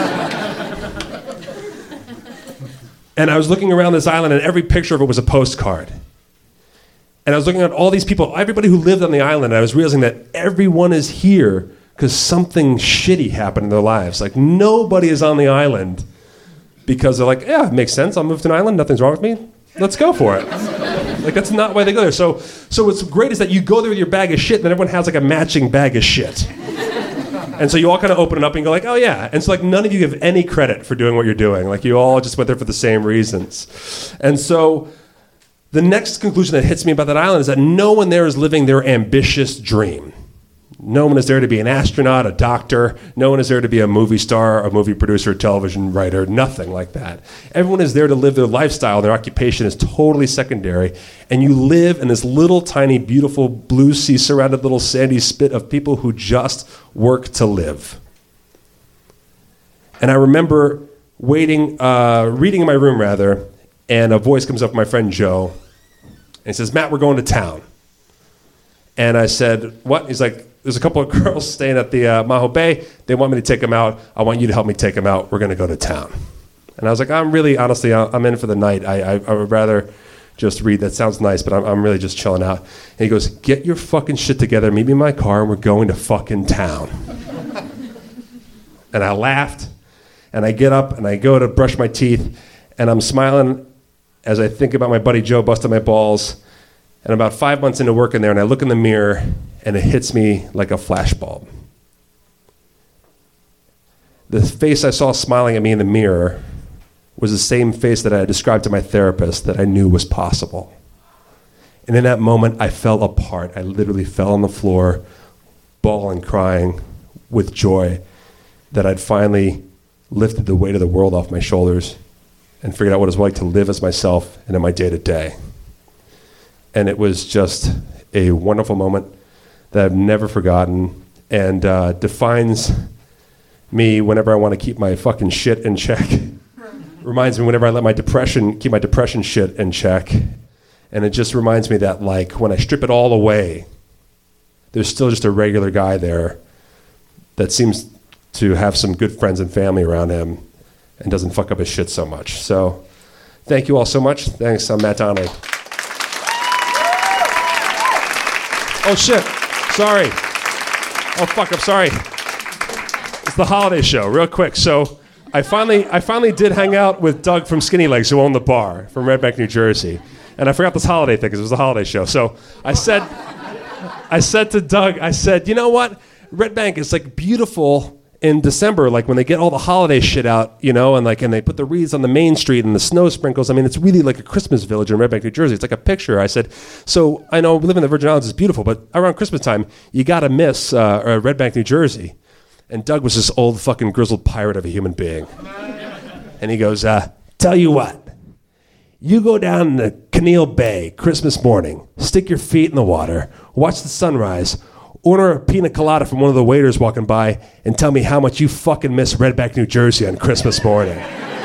And I was looking around this island, and every picture of it was a postcard. And I was looking at all these people, everybody who lived on the island, and I was realizing that everyone is here because something shitty happened in their lives. Like, nobody is on the island because they're like, yeah, it makes sense. I'll move to an island. Nothing's wrong with me. Let's go for it. Like, that's not why they go there. So what's great is that you go there with your bag of shit, and then everyone has like a matching bag of shit. And so you all kind of open it up and go like, oh yeah. And so like none of you give any credit for doing what you're doing. Like, you all just went there for the same reasons. And so the next conclusion that hits me about that island is that no one there is living their ambitious dream. No one is there to be an astronaut, a doctor. No one is there to be a movie star, a movie producer, a television writer, nothing like that. Everyone is there to live their lifestyle. Their occupation is totally secondary. And you live in this little, tiny, beautiful, blue sea-surrounded little sandy spit of people who just work to live. And I remember reading in my room, and a voice comes up from my friend Joe. And he says, Matt, we're going to town. And I said, what? He's like, there's a couple of girls staying at the Maho Bay. They want me to take them out. I want you to help me take them out. We're going to go to town. And I was like, I'm in for the night. I would rather just read. That sounds nice, but I'm really just chilling out. And he goes, get your fucking shit together. Meet me in my car, and we're going to fucking town. And I laughed, and I get up, and I go to brush my teeth, and I'm smiling as I think about my buddy Joe busting my balls. And about 5 months into working there, and I look in the mirror, and it hits me like a flashbulb. The face I saw smiling at me in the mirror was the same face that I had described to my therapist that I knew was possible. And in that moment, I fell apart. I literally fell on the floor, bawling, crying with joy that I'd finally lifted the weight of the world off my shoulders and figured out what it was like to live as myself and in my day-to-day. And it was just a wonderful moment that I've never forgotten and defines me whenever I want to keep my fucking shit in check. Reminds me whenever I let keep my depression shit in check. And it just reminds me that, like, when I strip it all away, there's still just a regular guy there that seems to have some good friends and family around him and doesn't fuck up his shit so much. So thank you all so much. Thanks. I'm Matt Donnelly. Oh, shit. Sorry. Oh, fuck. I'm sorry. It's the holiday show. Real quick. So I finally did hang out with Doug from Skinny Legs, who owned the bar from Red Bank, New Jersey. And I forgot this holiday thing because it was a holiday show. So I said to Doug, you know what? Red Bank is like beautiful in December, like when they get all the holiday shit out, and they put the wreaths on the main street and the snow sprinkles. I mean, it's really like a Christmas village in Red Bank, New Jersey. It's like a picture. I said, so I know living in the Virgin Islands is beautiful, but around Christmas time, you got to miss Red Bank, New Jersey. And Doug was this old fucking grizzled pirate of a human being. And he goes, tell you what. You go down to Canal Bay Christmas morning, stick your feet in the water, watch the sunrise, order a pina colada from one of the waiters walking by, and tell me how much you fucking miss Red Bank, New Jersey on Christmas morning.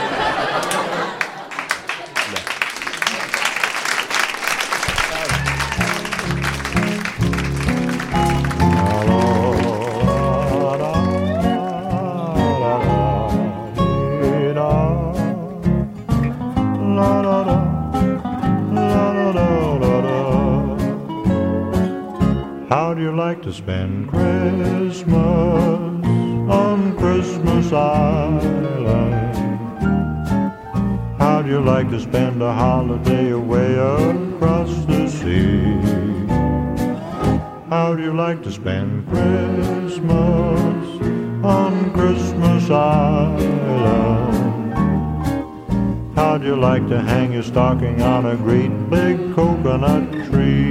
How do you like to spend Christmas on Christmas Island? How do you like to spend a holiday away across the sea? How do you like to spend Christmas on Christmas Island? How do you like to hang your stocking on a great big coconut tree?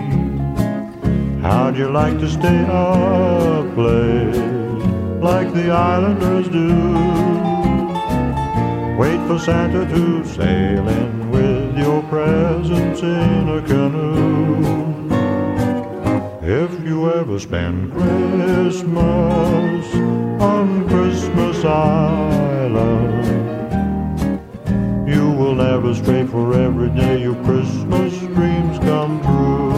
How'd you like to stay up late like the islanders do? Wait for Santa to sail in with your presents in a canoe. If you ever spend Christmas on Christmas Island, you will never stray, for every day your Christmas dreams come true.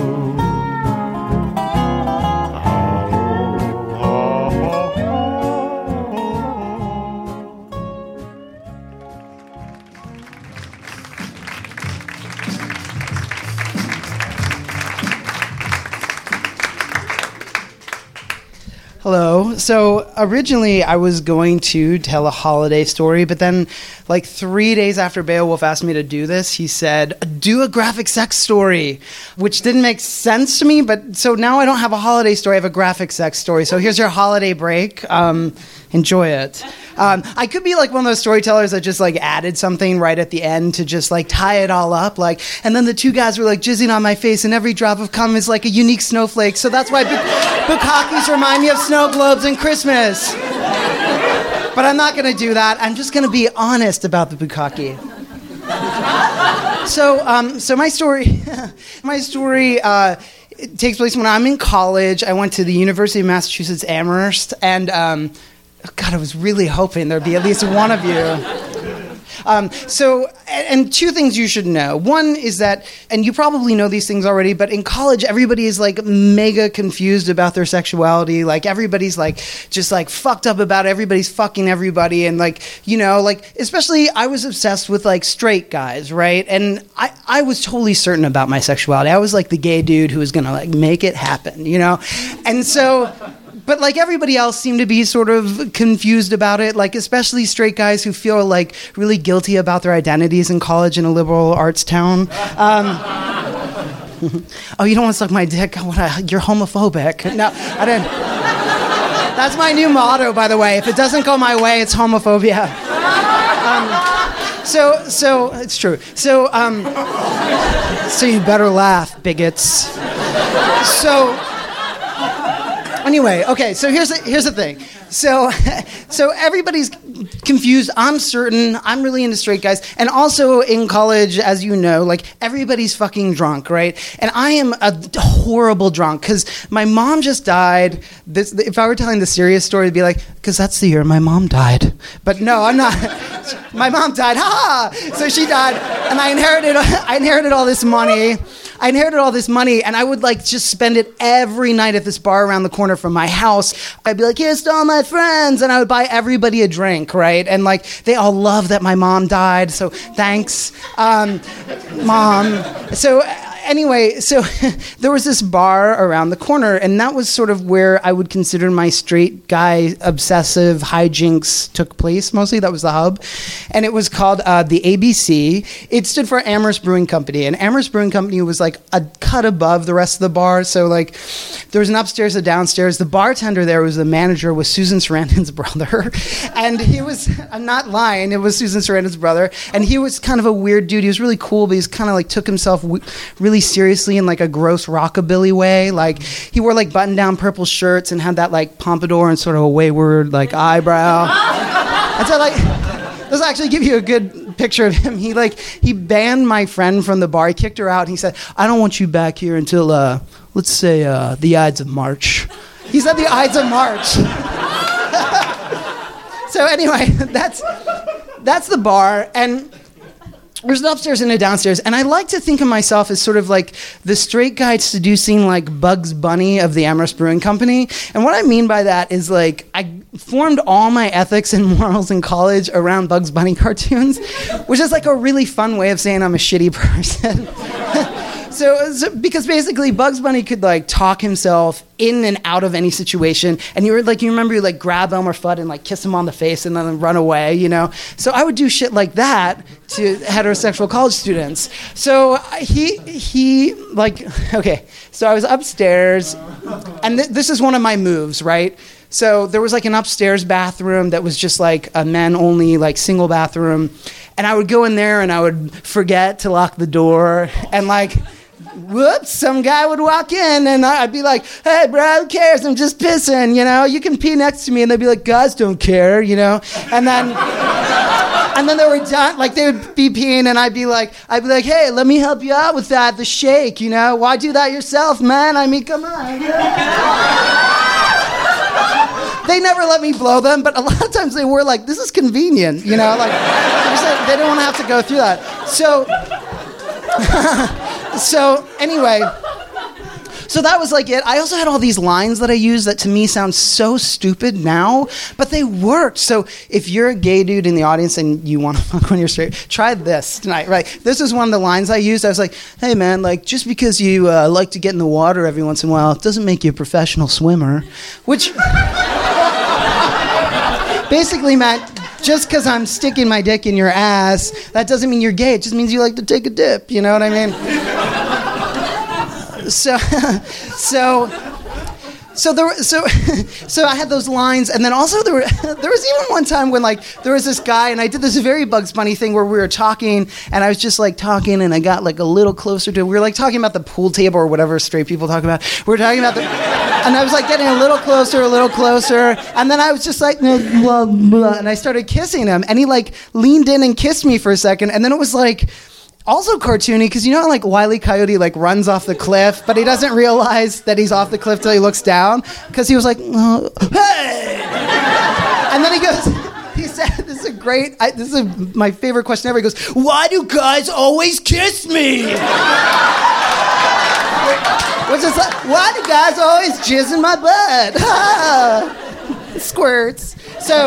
Hello. So originally I was going to tell a holiday story, but then like 3 days after Beowulf asked me to do this, he said, do a graphic sex story, which didn't make sense to me. But so now I don't have a holiday story, I have a graphic sex story. So here's your holiday break. Enjoy it. I could be like one of those storytellers that just like added something right at the end to just like tie it all up. Like, and then the two guys were like jizzing on my face, and every drop of cum is like a unique snowflake. So that's why bukkakis remind me of snow globes and Christmas. But I'm not going to do that. I'm just going to be honest about the bukkake. So my story, it takes place when I'm in college. I went to the University of Massachusetts Amherst, and God, I was really hoping there'd be at least one of you. And two things you should know. One is that, and you probably know these things already, but in college, everybody is like mega confused about their sexuality. Like everybody's like, just like fucked up about it. Everybody's fucking everybody. And like, you know, like, especially I was obsessed with like straight guys, right? And I was totally certain about my sexuality. I was like the gay dude who was going to like make it happen, you know? And so... But like everybody else seemed to be sort of confused about it, like especially straight guys who feel like really guilty about their identities in college in a liberal arts town. Oh, you don't want to suck my dick? You're homophobic. No, I didn't. That's my new motto, by the way. If it doesn't go my way, it's homophobia. So it's true. So you better laugh, bigots. Anyway, okay, so here's the thing. So everybody's confused. I'm certain. I'm really into straight guys. And also in college, as you know, like everybody's fucking drunk, right? And I am a horrible drunk because my mom just died. If I were telling the serious story, it'd be like, because that's the year my mom died. But no, I'm not. My mom died. Ha! So she died, and I inherited all this money. And I would like just spend it every night at this bar around the corner from my house. I'd be like, here's to all my friends. And I would buy everybody a drink, right? And like, they all love that my mom died. So thanks, Mom. So anyway, so there was this bar around the corner, and that was sort of where I would consider my straight guy obsessive hijinks took place. Mostly that was the hub, and it was called the ABC. It stood for Amherst Brewing Company, and Amherst Brewing Company was like a cut above the rest of the bar. So like there was an upstairs, a downstairs. The bartender there was the manager, was Susan Sarandon's brother, and he was, I'm not lying, it was Susan Sarandon's brother, and he was kind of a weird dude. He was really cool, but he's kind of like took himself really seriously in like a gross rockabilly way. Like he wore like button-down purple shirts and had that like pompadour and sort of a wayward like eyebrow. And so like, this will actually give you a good picture of him. He banned my friend from the bar. He kicked her out. And he said, "I don't want you back here until let's say the Ides of March." He said the Ides of March. So anyway, that's the bar, and there's an upstairs and a downstairs, and I like to think of myself as sort of like the straight guy seducing like Bugs Bunny of the Amherst Brewing Company. And what I mean by that is like I formed all my ethics and morals in college around Bugs Bunny cartoons, which is like a really fun way of saying I'm a shitty person. So because basically Bugs Bunny could like talk himself in and out of any situation, and you remember you like grab Elmer Fudd and like kiss him on the face and then run away, you know. So I would do shit like that to heterosexual college students. So he like, okay, so I was upstairs, and this is one of my moves, right? So there was like an upstairs bathroom that was just like a men only like single bathroom, and I would go in there and I would forget to lock the door, and like, whoops, some guy would walk in and I'd be like, "Hey bro, who cares? I'm just pissing, you know, you can pee next to me." And they'd be like, "Guys don't care," you know. And then they were done, like they would be peeing and I'd be like, "Hey, let me help you out with that, the shake, you know. Why do that yourself, man? I mean, come on." They never let me blow them, but a lot of times they were like, "This is convenient," you know, like they didn't want to have to go through that. So anyway, so that was like it. I also had all these lines that I used that to me sound so stupid now, but they worked. So if you're a gay dude in the audience and you want to fuck when you're straight, try this tonight, right? This is one of the lines I used. I was like, "Hey man, like just because you like to get in the water every once in a while, it doesn't make you a professional swimmer," which basically meant just because I'm sticking my dick in your ass, that doesn't mean you're gay. It just means you like to take a dip. You know what I mean? So I had those lines, and then also there was even one time when like there was this guy, and I did this very Bugs Bunny thing where we were talking, and I was just like talking, and I got like a little closer to. We were like talking about the pool table or whatever straight people talk about. We were talking about and I was like getting a little closer, and then I was just like, blah, blah, and I started kissing him, and he like leaned in and kissed me for a second, and then it was like also cartoony, because you know how like Wile E. Coyote like runs off the cliff, but he doesn't realize that he's off the cliff till he looks down, because he was like, "Hey!" And then he said, this is my favorite question ever. He goes, "Why do guys always kiss me?" Which is like, "Why do guys always jizz in my butt?" Squirts.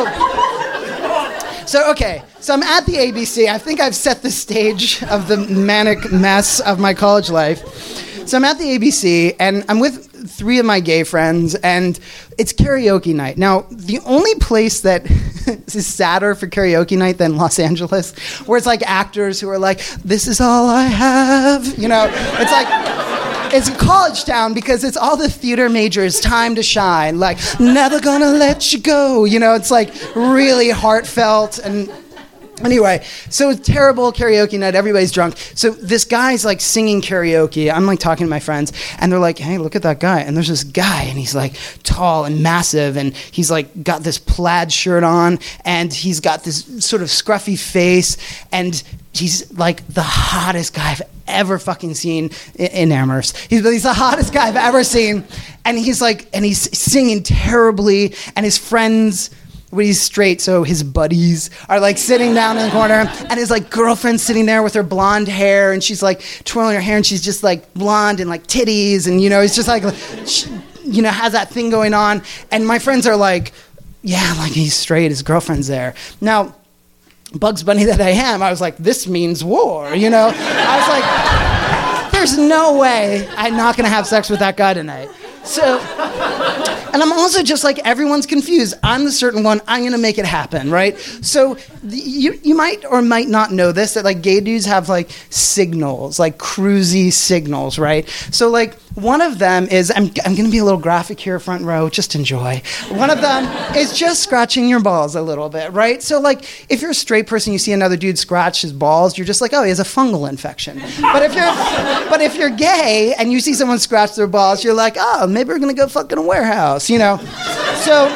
So okay, so I'm at the ABC. I think I've set the stage of the manic mess of my college life. So I'm at the ABC, and I'm with 3 of my gay friends, and it's karaoke night. Now, the only place that is sadder for karaoke night than Los Angeles, where it's like actors who are like, "This is all I have," you know, it's like, it's a college town because it's all the theater majors' time to shine, like, "Never gonna let you go," you know, it's like really heartfelt. And anyway, so it's terrible karaoke night, everybody's drunk. So this guy's like singing karaoke. I'm like talking to my friends, and they're like, "Hey, look at that guy." And there's this guy, and he's like tall and massive, and he's like got this plaid shirt on, and he's got this sort of scruffy face, and he's like the hottest guy I've ever fucking seen in Amherst. He's the hottest guy I've ever seen. And he's singing terribly, and his friends, well, he's straight, so his buddies are like sitting down in the corner, and his like girlfriend's sitting there with her blonde hair, and she's like twirling her hair, and she's just like blonde and like titties, and you know, it's just like, you know, has that thing going on. And my friends are like, "Yeah, like he's straight, his girlfriend's there." Now, Bugs Bunny that I am, I was like, "This means war," you know? I was like, there's no way I'm not gonna have sex with that guy tonight. So, and I'm also just like, everyone's confused. I'm the certain one. I'm going to make it happen, right? So you might or might not know this, that like gay dudes have like signals, like cruisy signals, right? So like one of them is, I'm going to be a little graphic here, front row, just enjoy. One of them is just scratching your balls a little bit, right? So like if you're a straight person, you see another dude scratch his balls, you're just like, oh, he has a fungal infection. But if you're gay and you see someone scratch their balls, you're like, oh, maybe we're gonna go fuck in a warehouse, you know? So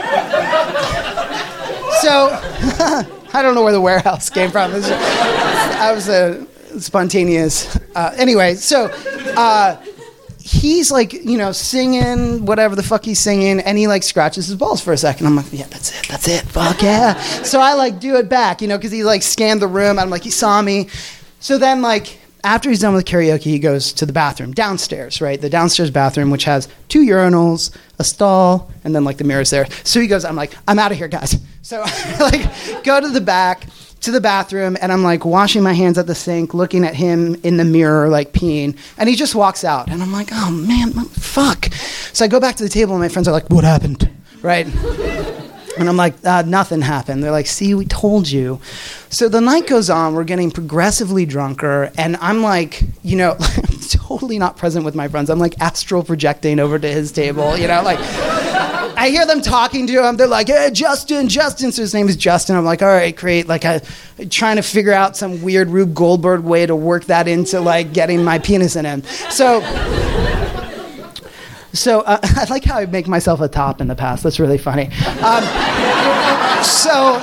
I don't know where the warehouse came from. I was a spontaneous. Anyway, so he's like, you know, singing whatever the fuck he's singing, and he like scratches his balls for a second. I'm like, yeah, that's it, fuck yeah. So I like do it back, you know, because he like scanned the room. I'm like, he saw me. So then like, after he's done with karaoke, he goes to the bathroom downstairs, right? The downstairs bathroom, which has 2 urinals, a stall, and then like the mirrors there. So he goes, I'm like, I'm out of here, guys. So I like go to the back to the bathroom, and I'm like washing my hands at the sink, looking at him in the mirror, like peeing, and he just walks out, and I'm like, oh man, fuck. So I go back to the table, and my friends are like, what happened, right? And I'm like, nothing happened. They're like, see, we told you. So the night goes on. We're getting progressively drunker. And I'm like, you know, I'm totally not present with my friends. I'm like astral projecting over to his table, you know, like I hear them talking to him. They're like, hey, Justin. So his name is Justin. I'm like, all right, great. Like trying to figure out some weird Rube Goldberg way to work that into like getting my penis in him. So I like how I make myself a top in the past. That's really funny. So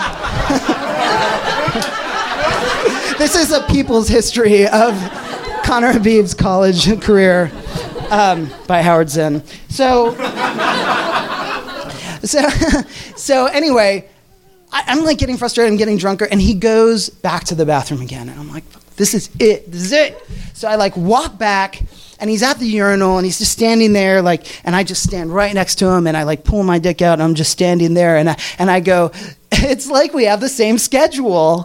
this is a people's history of Conor Habib's college career by Howard Zinn. So anyway, I'm like getting frustrated. I'm getting drunker, and he goes back to the bathroom again, and I'm like, this is it. So I like walk back. And he's at the urinal, and he's just standing there, like, and I just stand right next to him, and I like pull my dick out, and I'm just standing there, and I go, it's like we have the same schedule.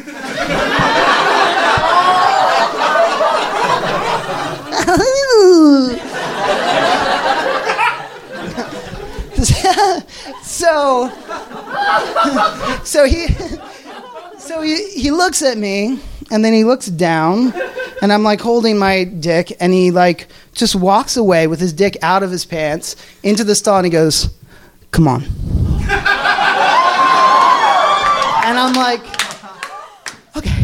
So he looks at me, and then he looks down, and I'm like holding my dick, and he like just walks away with his dick out of his pants into the stall, and he goes, come on. And I'm like, okay.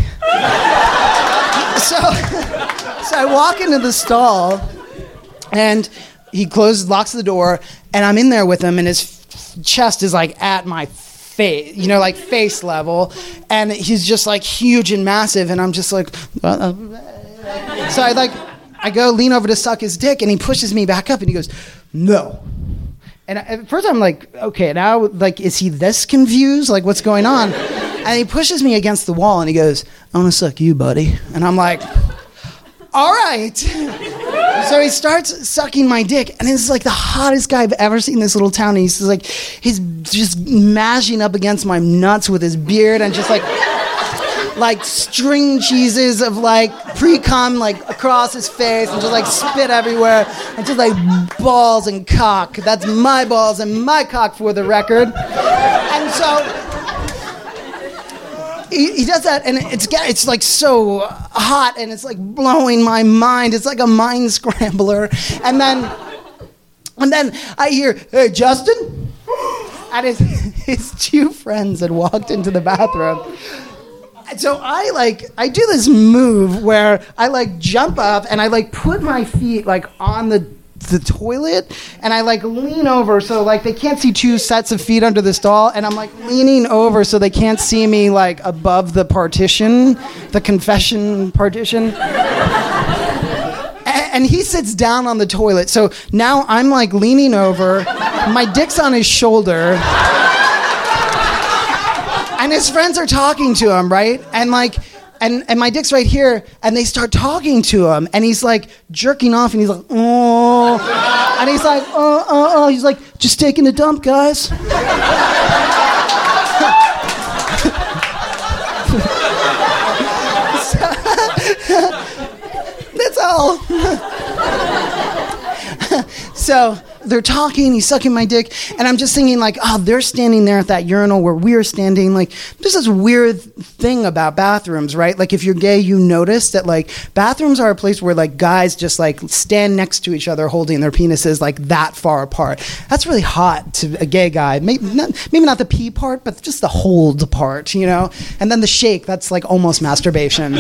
So I walk into the stall, and he locks the door, and I'm in there with him, and his chest is like at my face, you know, like face level, and he's just like huge and massive, and I'm just like, so I go lean over to suck his dick, and he pushes me back up, and he goes, no. And at first I'm like, okay, now, like, is he this confused? Like, what's going on? And he pushes me against the wall, and he goes, I want to suck you, buddy. And I'm like, all right. So he starts sucking my dick, and it's like the hottest guy I've ever seen in this little town. And he's just mashing up against my nuts with his beard, and just like string cheeses of like pre-cum like across his face, and just like spit everywhere, and just like balls and cock. That's my balls and my cock, for the record. And so he does that, and it's like so hot, and it's like blowing my mind. It's like a mind scrambler. And then I hear, hey, Justin? And his 2 friends had walked into the bathroom. So I do this move where I like jump up, and I like put my feet like on the toilet, and I like lean over so like they can't see 2 sets of feet under the stall, and I'm like leaning over so they can't see me like above the partition, the confession partition. And he sits down on the toilet, so now I'm like leaning over, my dick's on his shoulder, and his friends are talking to him, right? And like, and my dick's right here, and they start talking to him, and he's like jerking off, and he's like, oh, and he's like, he's like, just taking a dump, guys. That's all hell? So they're talking, he's sucking my dick, and I'm just thinking like, oh, they're standing there at that urinal where we're standing. Like, there's this weird thing about bathrooms, right? Like, if you're gay, you notice that like bathrooms are a place where like guys just like stand next to each other holding their penises like that far apart. That's really hot to a gay guy. Maybe not the pee part, but just the hold part, you know? And then the shake, that's like almost masturbation.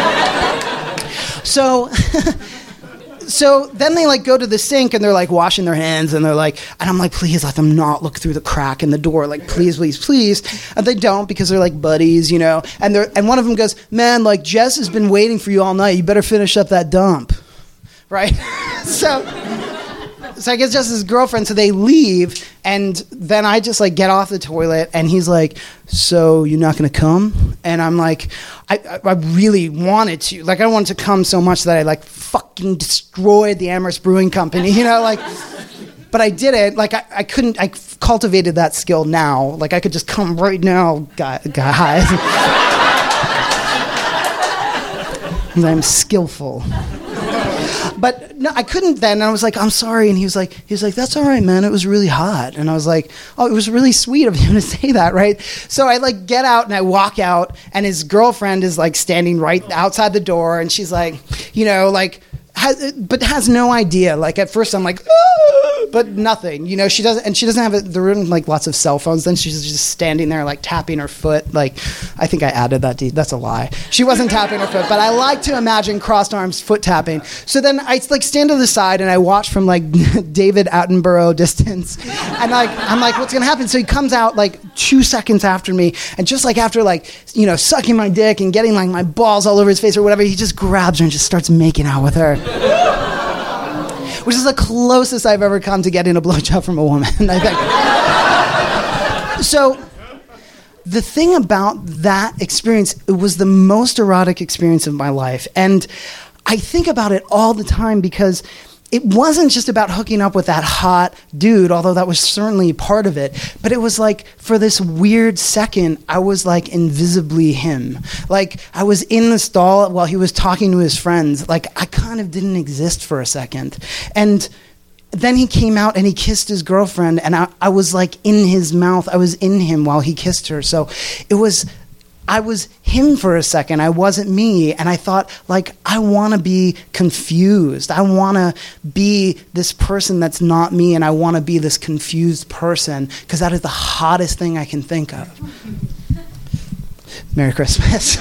So then they like go to the sink and they're like washing their hands and they're like, and I'm like, please let them not look through the crack in the door. Like, please, please, please. And they don't because they're like buddies, you know. And one of them goes, man, like Jess has been waiting for you all night. You better finish up that dump. Right? So I guess just his girlfriend, so they leave, and then I just like get off the toilet, and he's like, so you're not gonna come? And I'm like, I really wanted to. Like, I wanted to come so much that I like fucking destroyed the Amherst Brewing Company, you know, like, but I didn't. Like, I couldn't, I cultivated that skill now. Like, I could just come right now, guys. I'm skillful. But no, I couldn't then. And I was like, I'm sorry. And he was like, that's all right, man. It was really hot. And I was like, oh, it was really sweet of him to say that, right? So I like get out and I walk out, and his girlfriend is like standing right outside the door, and she's like, you know, like, has no idea. Like, at first I'm like, ah, but nothing, you know. She doesn't have it. There weren't like lots of cell phones then. She's just standing there like tapping her foot. Like, I think I added that. That's a lie. She wasn't tapping her foot, but I like to imagine crossed arms foot tapping. So then I like stand to the side and I watch from like David Attenborough distance, and like I'm like, what's gonna happen? So he comes out like 2 seconds after me, and just like after like, you know, sucking my dick and getting like my balls all over his face or whatever, he just grabs her and just starts making out with her. Which is the closest I've ever come to getting a blowjob from a woman, I think. So the thing about that experience, it was the most erotic experience of my life. And I think about it all the time because it wasn't just about hooking up with that hot dude, although that was certainly part of it. But it was like, for this weird second, I was like invisibly him. Like, I was in the stall while he was talking to his friends. Like, I kind of didn't exist for a second. And then he came out and he kissed his girlfriend, and I was like in his mouth. I was in him while he kissed her. So I was him for a second. I wasn't me. And I thought, like, I want to be confused. I want to be this person that's not me, and I want to be this confused person, because that is the hottest thing I can think of. Merry Christmas.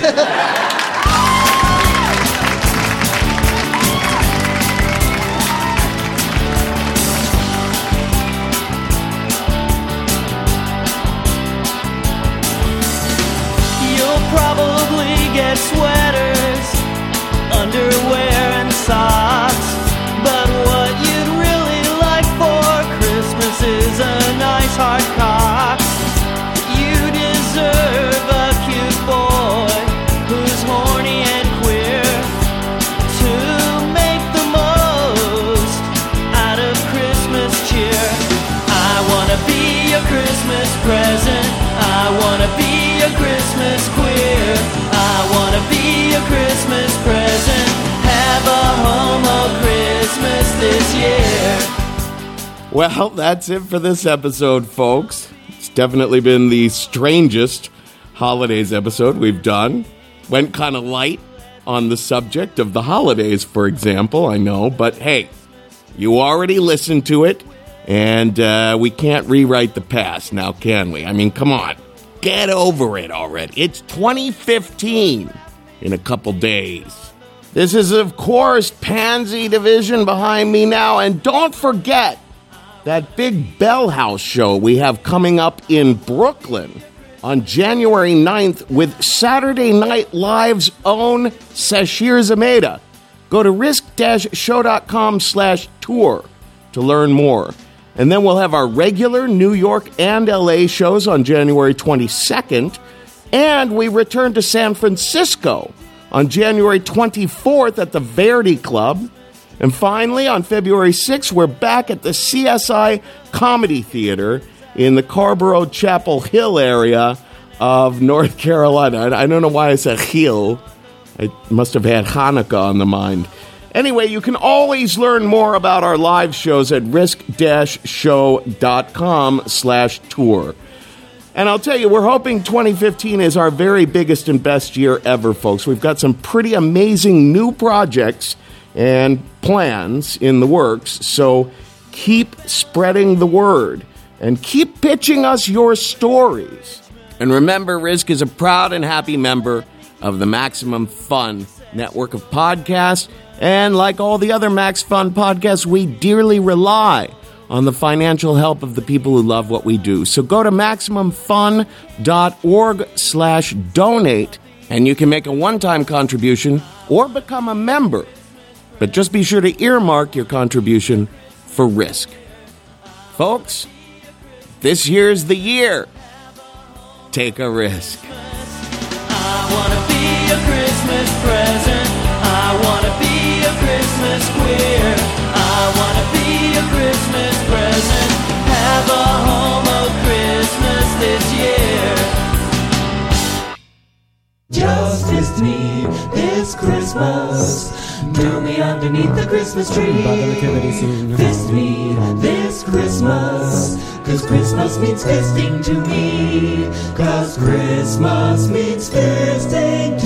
Probably get sweaters, underwear and socks, but what you'd really like for Christmas is a nice hard cock. You deserve a cute boy who's horny and queer, to make the most out of Christmas cheer. I wanna be your Christmas present. I wanna be your Christmas queer. I wanna be your Christmas present. Have a homo Christmas this year. Well, that's it for this episode, folks. It's definitely been the strangest holidays episode we've done. Went kind of light on the subject of the holidays, for example, I know. But hey, you already listened to it, and we can't rewrite the past now, can we? I mean, come on. Get over it already. It's 2015 in a couple days. This is, of course, Pansy Division behind me now. And don't forget that big Bell House show we have coming up in Brooklyn on January 9th with Saturday Night Live's own Sashir Zameda. Go to risk-show.com/tour to learn more. And then we'll have our regular New York and LA shows on January 22nd. And we return to San Francisco on January 24th at the Verdi Club. And finally, on February 6th, we're back at the CSI Comedy Theater in the Carborough Chapel Hill area of North Carolina. I don't know why I said Hill. I must have had Hanukkah on the mind. Anyway, you can always learn more about our live shows at risk-show.com/tour. And I'll tell you, we're hoping 2015 is our very biggest and best year ever, folks. We've got some pretty amazing new projects and plans in the works, so keep spreading the word and keep pitching us your stories. And remember, Risk is a proud and happy member of the Maximum Fun network of podcasts, and like all the other Max Fun podcasts, we dearly rely on the financial help of the people who love what we do. So go to MaximumFun.org/donate, and you can make a one-time contribution or become a member. But just be sure to earmark your contribution for Risk. Folks, this year's the year. Take a risk. I wanna be a Christmas present. I wanna be a Christmas queer. I wanna be a Christmas present. Have a home of Christmas this year. Justice me this Christmas. Do me underneath the Christmas tree. Fist me this Christmas. 'Cause Christmas means fisting to me. 'Cause Christmas means fisting